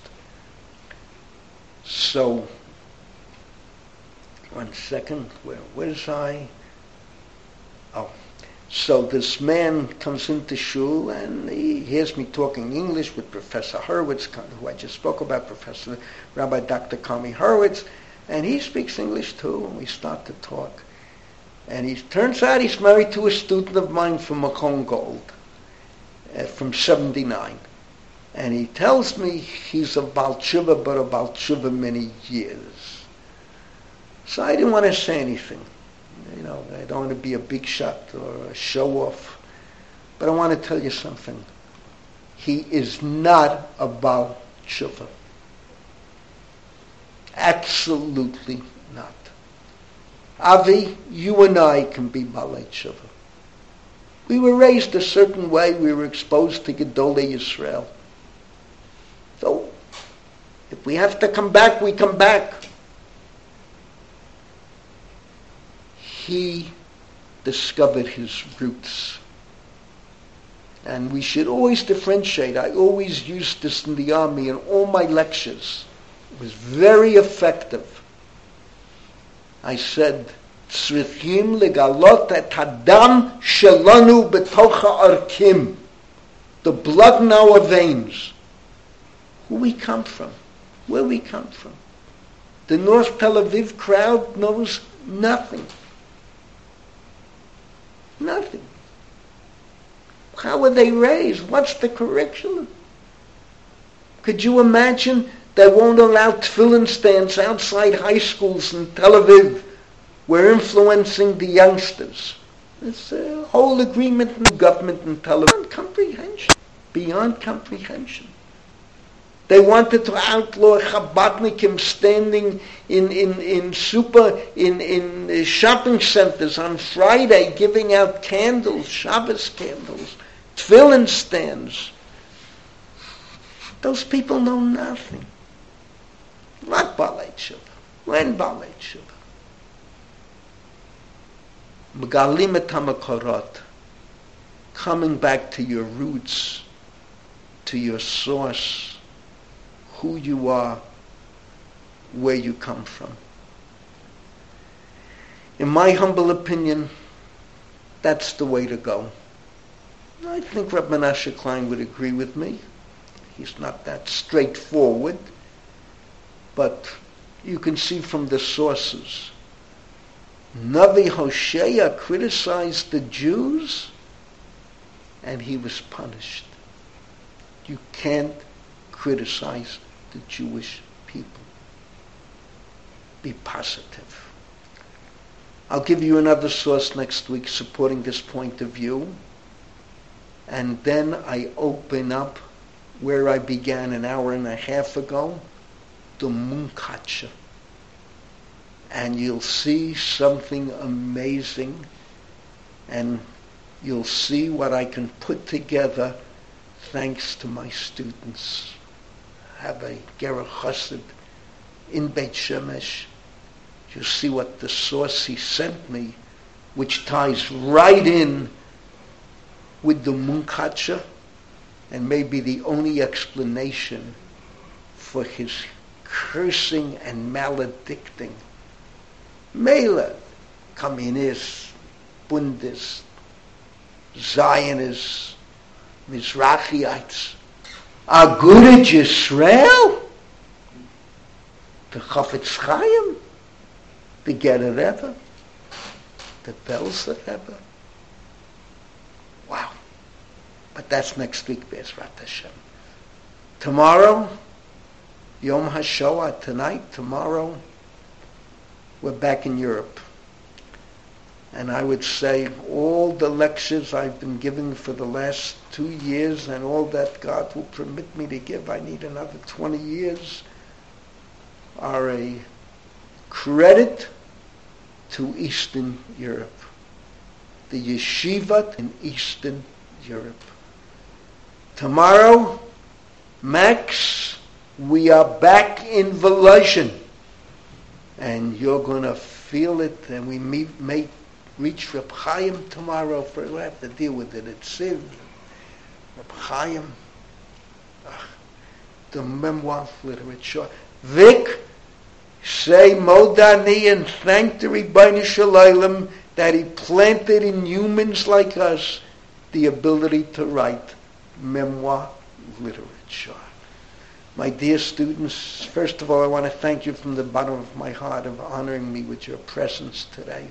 S1: So, one second, where was I? Oh. So this man comes into shul and he hears me talking English with Professor Hurwitz, who I just spoke about, Professor Rabbi Doctor Kami Hurwitz, and he speaks English too, and we start to talk. And he turns out he's married to a student of mine from Macon Gold, uh, from seventy-nine. And he tells me he's a Baal Tshuva, but a Baal Tshuva many years. So I didn't want to say anything. You know, I don't want to be a big shot or a show-off. But I want to tell you something. He is not a Baal Tshuva. Absolutely not. Avi, you and I can be Baalei Tshuva. We were raised a certain way. We were exposed to Gedolei Yisrael. So, if we have to come back, we come back. He discovered his roots. And we should always differentiate. I always used this in the army in all my lectures. It was very effective. I said, Tzrichim legalot et hadam shelanu betocha arkim. The blood in our veins. Who we come from. Where we come from. The North Tel Aviv crowd knows nothing. Nothing. How were they raised? What's the curriculum? Could you imagine they won't allow tefillin stands outside high schools in Tel Aviv? We're influencing the youngsters. It's a whole agreement in the government in Tel Aviv. Beyond comprehension. Beyond comprehension. They wanted to outlaw Chabadnikim standing in, in, in super, in, in shopping centers on Friday giving out candles, Shabbos candles, tefillin stands. Those people know nothing. What Baalei Tshuva? When Baalei Tshuva? Megalim et hamakorot. Coming back to your roots, to your source, who you are, where you come from. In my humble opinion, that's the way to go. I think Reb Menashe Klein would agree with me. He's not that straightforward, but you can see from the sources. Navi Hosea criticized the Jews, and he was punished. You can't criticize the Jewish people. Be positive. I'll give you another source next week supporting this point of view. And then I open up where I began an hour and a half ago, the Munkatsha. And you'll see something amazing, and you'll see what I can put together thanks to my students. I have a Gerach Chassid in Beit Shemesh. You see what the source he sent me, which ties right in with the Munkatsha, and may be the only explanation for his cursing and maledicting. Mela, communists, Bundists, Zionists, Mizrachiites, Agudat Yisrael, the Chafetz Chaim, the Gerer Rebbe, the Belzer Rebbe. Wow. But that's next week, Be'ezrat Hashem. Tomorrow, Yom HaShoah, tonight, tomorrow, we're back in Europe. And I would say all the lectures I've been giving for the last two years and all that God will permit me to give, I need another twenty years, are a credit to Eastern Europe. The yeshiva in Eastern Europe. Tomorrow, Max, we are back in Volozhin. And you're going to feel it, and we may, may reach Reb Chaim tomorrow, for we'll have to deal with it at Siv. Reb Chaim, uh, the memoir literature. Vic, say Modani and thank the Ribono Shel Olam that he planted in humans like us the ability to write memoir literature. My dear students, first of all, I want to thank you from the bottom of my heart of honoring me with your presence today.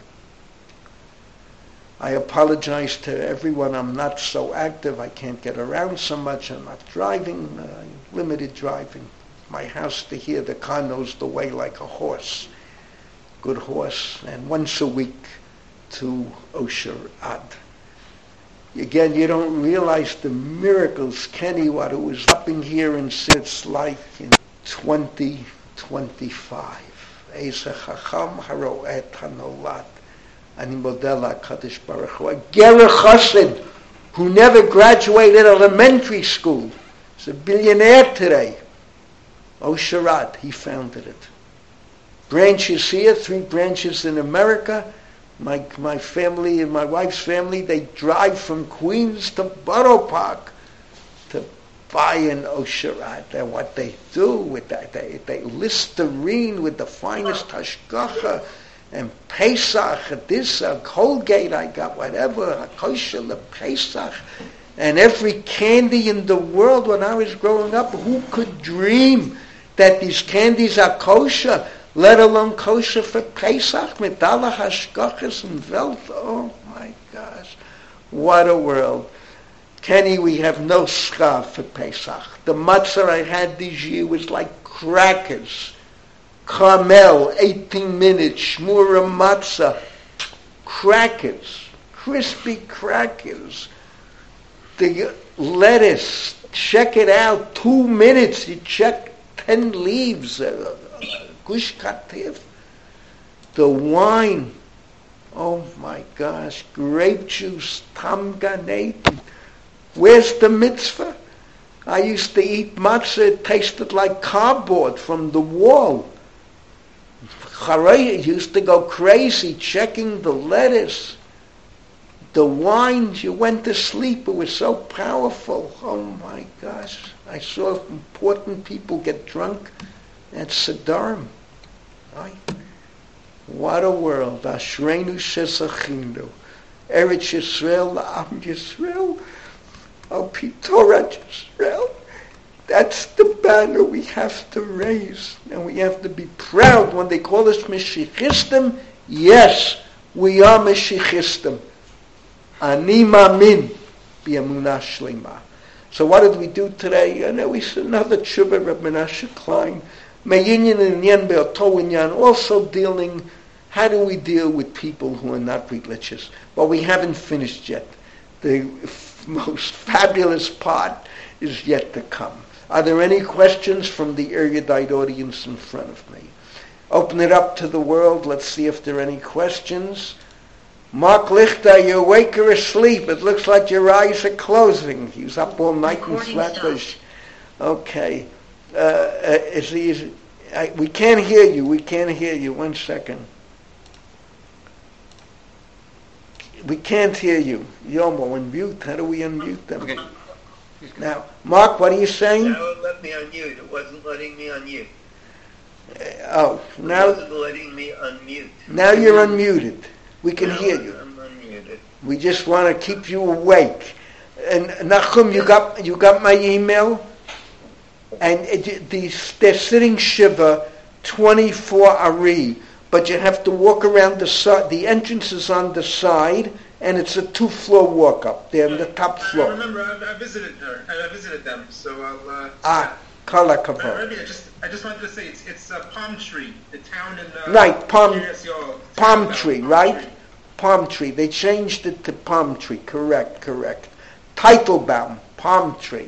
S1: I apologize to everyone. I'm not so active. I can't get around so much. I'm not driving, uh, limited driving. My house to here, the car knows the way like a horse. Good horse. And once a week to Osher Ad. Again, you don't realize the miracles, Kenny, what it was up in here and sits like in twenty twenty-five. Eisa Chacham Haroet Hanolat. Ani Modela Kadosh Baruch Hu. A Ger Chassid who never graduated elementary school. He's a billionaire today. Osher Ad, he founded it. Branches here, three branches in America. My my family and my wife's family, they drive from Queens to Borough Park to buy an Osher Ad. And what they do with that, they, they Listerine with the finest hashgacha and Pesach, this, uh, Colgate I got, whatever, kosher, the Pesach, and every candy in the world when I was growing up. Who could dream that these candies are kosher? Let alone kosher for Pesach, mit alle hashgachas and Welt. Oh my gosh, what a world. Kenny, we have no schar for Pesach. The matzah I had this year was like crackers. Carmel, eighteen minutes, shmura matzah, crackers, crispy crackers. The lettuce, check it out, two minutes, you check ten leaves. Uh, Gush Katif, the wine, oh my gosh, grape juice, Tam Ganeten. Where's the mitzvah? I used to eat matzah, it tasted like cardboard from the wall. Charei used to go crazy checking the lettuce. The wine, you went to sleep, it was so powerful. Oh my gosh, I saw important people get drunk at Sadarim. Right? What a world. Ashreinu shesachinu. Eretz Yisrael, Am Yisrael, Al Pi Torah Yisrael. That's the banner we have to raise. And we have to be proud when they call us Meshichistim. Yes, we are Meshichistim. Ani Mamin B'Emunah Shlema. So what did we do today? And we said another tshuva, Reb Menashe Klein. Me'inyan and Yen Be'oto Inyan, also dealing, how do we deal with people who are not religious? Well, we haven't finished yet. The f- most fabulous part is yet to come. Are there any questions from the erudite audience in front of me? Open it up to the world. Let's see if there are any questions. Mark Lichter, you're awake or asleep? It looks like your eyes are closing. He was up all night in Flatbush. Okay. Uh, uh, is he, is, I, we can't hear you. We can't hear you. One second. We can't hear you. Yomo, unmute. How do we unmute them?
S4: Okay.
S1: Now, Mark, what are you saying?
S4: Now it let me unmute. It wasn't letting me unmute.
S1: Uh, oh, now
S4: it wasn't letting me unmute.
S1: Now you're unmuted. We can
S4: now
S1: hear you.
S4: I'm unmuted.
S1: We just want to keep you awake. And Nachum, you got you got my email? And it, the, they're sitting Shiva, twenty-four Ari, but you have to walk around the side. The entrance is on the side, and it's a two-floor walk up. They're on the top
S5: I
S1: floor.
S5: remember I, I visited her. I visited them, so I'll. Uh,
S1: Ah, Kala
S5: But
S1: Kavod.
S5: Rabbi, I just, I just wanted to say it's it's uh, Palm Tree, the town in uh,
S1: Right, Palm-
S5: Kiryas Yoel.
S1: Palm
S5: Town,
S1: Tree,
S5: Palm
S1: right?
S5: Tree.
S1: Palm Tree. They changed it to Palm Tree. Correct, correct. Teitelbaum, Palm Tree.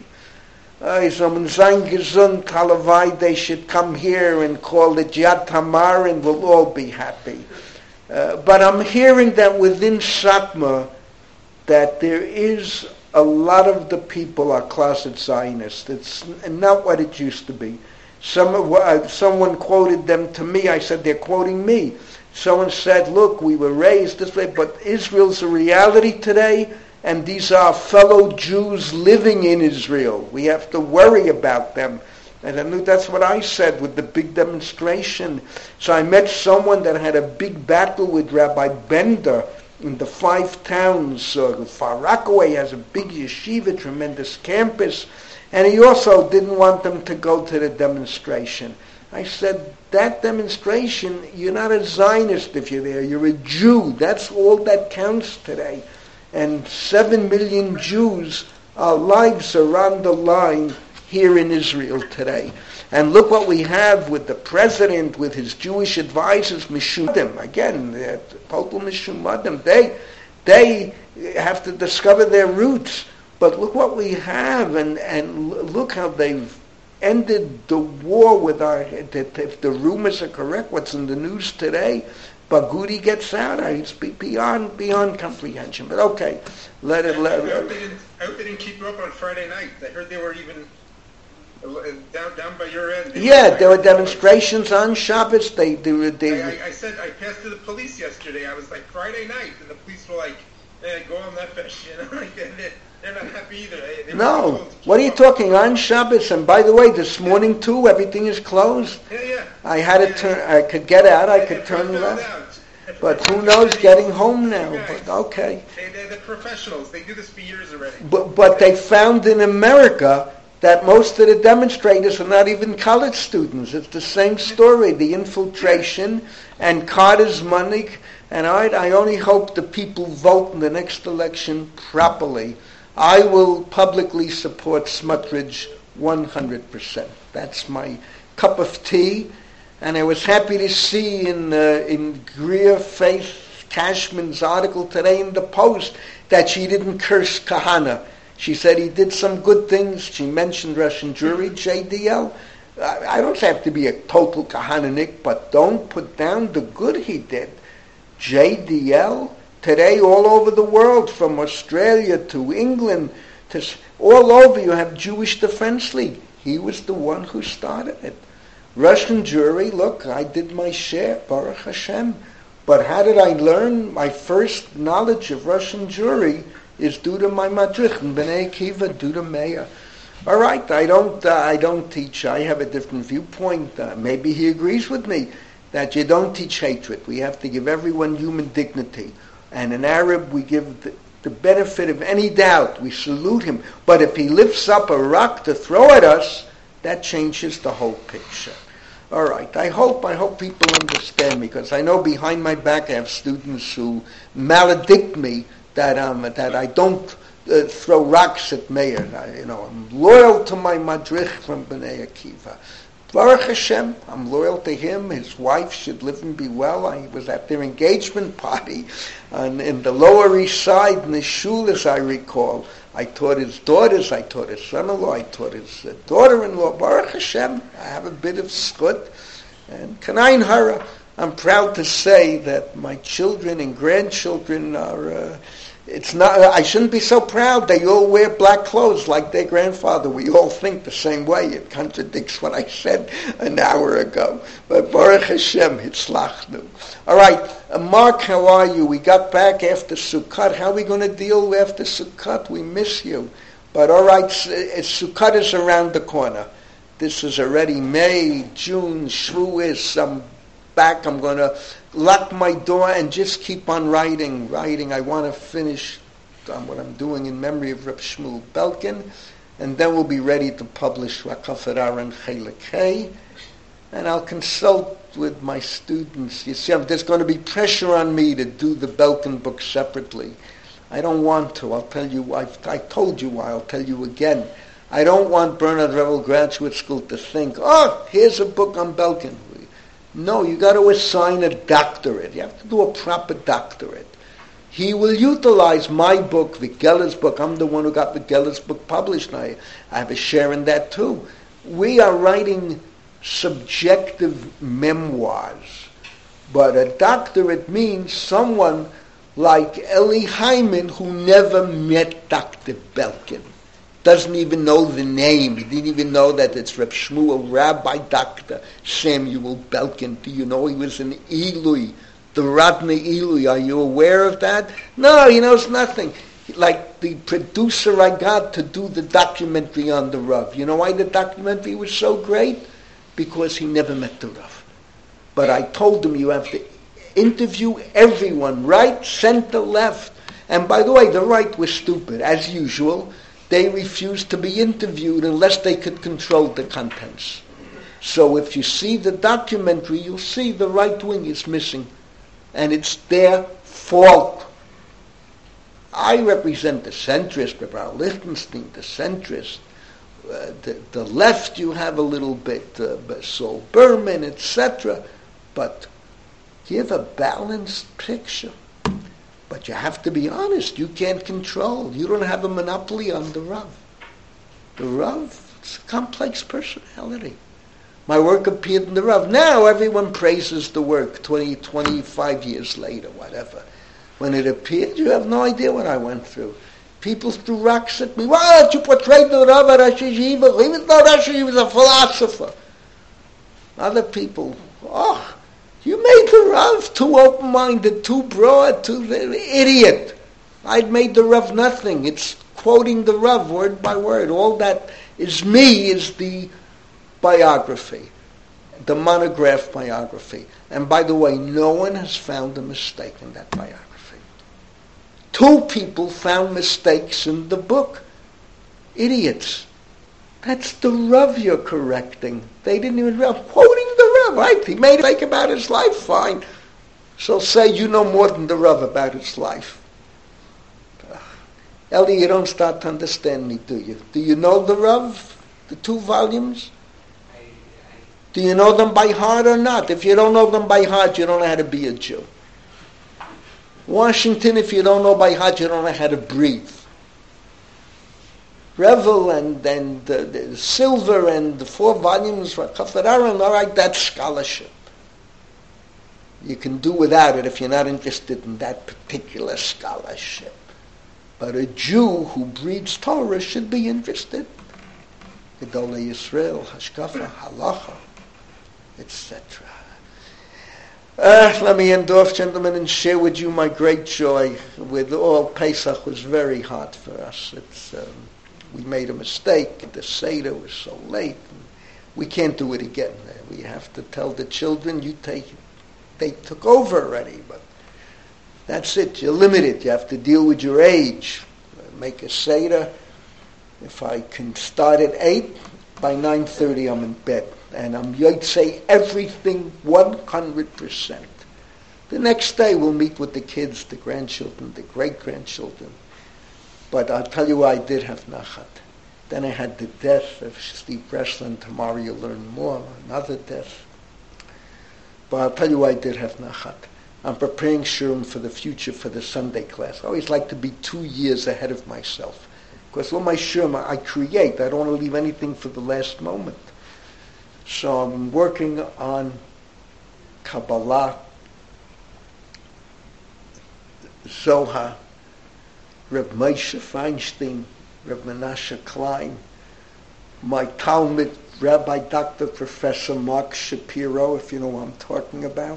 S1: Uh, so when sein gesund, Halavai, they should come here and call it Yad Tamar, and we'll all be happy. Uh, but I'm hearing that within Satmar, that there is a lot of the people are closet Zionists. It's not what it used to be. Some, uh, someone quoted them to me. I said, they're quoting me. Someone said, look, we were raised this way, but Israel's a reality today, and these are fellow Jews living in Israel. We have to worry about them. And I knew that's what I said with the big demonstration. So I met someone that had a big battle with Rabbi Bender in the five towns. Uh, Far Rockaway has a big yeshiva, tremendous campus, and he also didn't want them to go to the demonstration. I said, that demonstration, you're not a Zionist if you're there, you're a Jew. That's all that counts today. And seven million Jews, our lives are on the line here in Israel today. And look what we have with the president, with his Jewish advisors, Mishumadim. Again, they're total Mishumadim. They, they have to discover their roots. But look what we have, and, and look how they've ended the war with our, if the rumors are correct, what's in the news today, Bagudi gets out. It's beyond beyond comprehension. But okay, let it. Let
S5: I, hope they
S1: it.
S5: didn't, I hope they didn't keep you up on Friday night. I heard they were even uh, down down by your end. They
S1: Yeah,
S5: were,
S1: there were demonstrations on Shabbos. They, they were. They,
S5: I, I, I said I passed through the police yesterday. I was like Friday night, and the police were like, eh, "Go on that fish," you know. Like, they're, they're not happy either. They, they were
S1: no,
S5: told to keep
S1: what are you
S5: up.
S1: talking on Shabbos? And by the way, this morning too, everything is closed.
S5: Yeah, yeah.
S1: I had to
S5: Yeah,
S1: turn. I could get out. I
S5: They-
S1: could
S5: they
S1: turn
S5: found
S1: left.
S5: out.
S1: But who knows? Getting home now. But okay.
S5: They, they're the professionals. They do this for years already.
S1: But, but they found in America that most of the demonstrators are not even college students. It's the same story, the infiltration and Carter's money. And I, I only hope the people vote in the next election properly. I will publicly support Smotrich one hundred percent. That's my cup of tea. And I was happy to see in uh, in Greer Faith Cashman's article today in the Post that she didn't curse Kahana. She said he did some good things. She mentioned Russian Jewry, J D L. I, I don't have to be a total Kahananik, but don't put down the good he did. J D L, today all over the world, from Australia to England, to all over you have Jewish Defense League. He was the one who started it. Russian Jewry, look, I did my share, Baruch Hashem. But how did I learn? My first knowledge of Russian Jewry is due to my madrich, and B'nai Akiva, due to Meir. All right, I don't, uh, I don't teach. I have a different viewpoint. Uh, maybe he agrees with me that you don't teach hatred. We have to give everyone human dignity. And in Arab, we give the, the benefit of any doubt. We salute him. But if he lifts up a rock to throw at us, that changes the whole picture. All right. I hope I hope people understand me, because I know behind my back I have students who maledict me that um that I don't uh, throw rocks at Meir. I, you know, I'm loyal to my madrich from B'nai Akiva. Baruch Hashem, I'm loyal to him. His wife should live and be well. I was at their engagement party on, in the Lower East Side in the shul, as I recall. I taught his daughters, I taught his son-in-law, I taught his uh, daughter-in-law. Baruch Hashem, I have a bit of schut. And Kanayin Hara, I'm proud to say that my children and grandchildren are, uh, it's not, I shouldn't be so proud. They all wear black clothes like their grandfather. We all think the same way. It contradicts what I said an hour ago. But Baruch Hashem, Hitzlachnu. All right, uh, Mark, how are you? We got back after Sukkot. How are we going to deal after Sukkot? We miss you. But all right, Sukkot is around the corner. This is already May, June, Shavuos. I'm back. I'm going to lock my door and just keep on writing, writing. I want to finish on what I'm doing in memory of Reb Shmuel Belkin, and then we'll be ready to publish Rakafet Aaron Chelik Hey, and I'll consult with my students. You see, there's going to be pressure on me to do the Belkin book separately. I don't want to. I'll tell you, I've, I told you why, I'll tell you again. I don't want Bernard Revel Graduate School to think, oh, here's a book on Belkin. No, you got to assign a doctorate. You have to do a proper doctorate. He will utilize my book, Vigeller's book. I'm the one who got Vigeller's book published, and I, I have a share in that too. We are writing subjective memoirs, but a doctorate means someone like Eli Hyman who never met Doctor Belkin. Doesn't even know the name. He didn't even know that it's Reb Shmuel, Rabbi Doctor Samuel Belkin. Do you know he was in Elui, the Radney Elui? Are you aware of that? No, he knows nothing. Like the producer I got to do the documentary on the Rav. You know why the documentary was so great? Because he never met the Rav. But I told him you have to interview everyone, right, center, left. And by the way, the right was stupid, as usual. They refused to be interviewed unless they could control the contents. So if you see the documentary, you'll see the right wing is missing. And it's their fault. I represent the centrist, Rabbi Lichtenstein, the centrist. Uh, the, the left you have a little bit, uh, Saul Berman, et cetera. But give a balanced picture. But you have to be honest. You can't control. You don't have a monopoly on the Rav. The Rav, it's a complex personality. My work appeared in the Rav. Now everyone praises the work twenty, twenty-five years later, whatever. When it appeared, you have no idea what I went through. People threw rocks at me. Why don't you portray the Rav at Rosh Yeshiva? Even though Rosh Yeshiva was a philosopher. Other people, oh, you made the Rav too open-minded, too broad, too idiot. I'd made the Rav nothing. It's quoting the Rav word by word. All that is me is the biography, the monograph biography. And by the way, no one has found a mistake in that biography. Two people found mistakes in the book. Idiots. That's the Rav you're correcting. They didn't even know. Quoting the Rav, right? He made a mistake about his life, fine. So say you know more than the Rav about his life. Uh, Eli, you don't start to understand me, do you? Do you know the Rav, the two volumes? Do you know them by heart or not? If you don't know them by heart, you don't know how to be a Jew. Washington, if you don't know by heart, you don't know how to breathe. Revel and, and uh, the Silver and the four volumes for Kafar Aaron, all right, that's scholarship. You can do without it if you're not interested in that particular scholarship. But a Jew who breeds Torah should be interested. Gedolei Yisrael, Hashkafa, Halacha, et cetera. Uh, let me end off, gentlemen, and share with you my great joy with all. Pesach was very hard for us. It's, um, we made a mistake. The Seder was so late. We can't do it again. We have to tell the children, you take, they took over already, but that's it. You're limited. You have to deal with your age. Make a Seder. If I can start at eight, by nine thirty I'm in bed. And I'm Yotzei everything one hundred percent. The next day we'll meet with the kids, the grandchildren, the great-grandchildren. But I'll tell you why I did have nachat. Then I had the death of Steve Breslin. Tomorrow you'll learn more. Another death. But I'll tell you why I did have nachat. I'm preparing shurim for the future for the Sunday class. I always like to be two years ahead of myself. Because all my shurim I create. I don't want to leave anything for the last moment. So I'm working on Kabbalah, Zohar, Reb Moshe Feinstein, Reb Menashe Klein, my Talmud, Rabbi Doctor Professor Mark Shapiro, if you know what I'm talking about.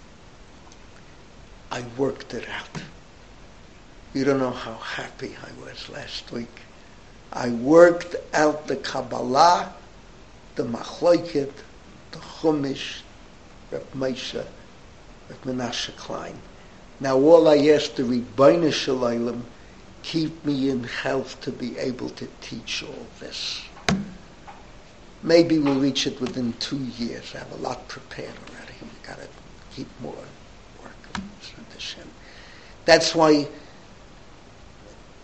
S1: I worked it out. You don't know how happy I was last week. I worked out the Kabbalah, the Machloket, the Chumash, Reb Moshe, Reb Menashe Klein. Now all I ask the Ribbono Shel Olam, keep me in health to be able to teach all this. Maybe we'll reach it within two years. I have a lot prepared already. We've got to keep more working. That's why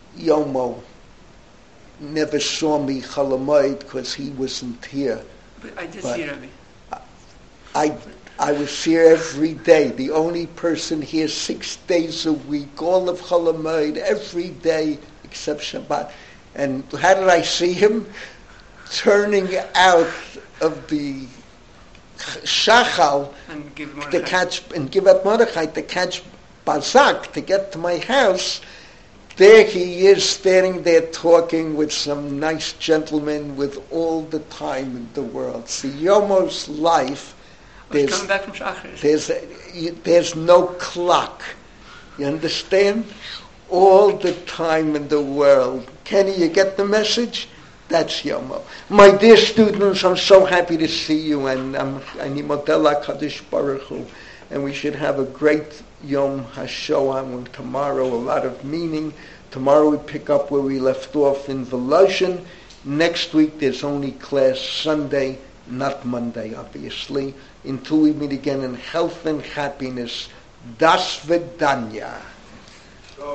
S1: Yomo never saw me Chalamoid because he wasn't here.
S6: But I did
S1: But
S6: see Rabbi.
S1: I I was here every day. The only person here six days a week, all of Chalamoid, every day except Shabbat. And how did I see him? Turning out of the Shachal
S6: And give
S1: to
S6: Mordechai.
S1: catch and give up Mordechai to catch Bazak to get to my house. There he is standing there talking with some nice gentleman with all the time in the world. See, Yomo's life,
S6: I was
S1: there's,
S6: coming back from Shachar.
S1: there's, you- there's no clock. You understand? All the time in the world. Kenny, you get the message? That's Yomo. My dear students, I'm so happy to see you, and I'm Ani Modela Kadosh Baruch Hu, and we should have a great Yom HaShoah, and tomorrow a lot of meaning. Tomorrow we pick up where we left off in Voloshin. Next week there's only class Sunday, not Monday, obviously. Until we meet again in health and happiness. Das Vidanya.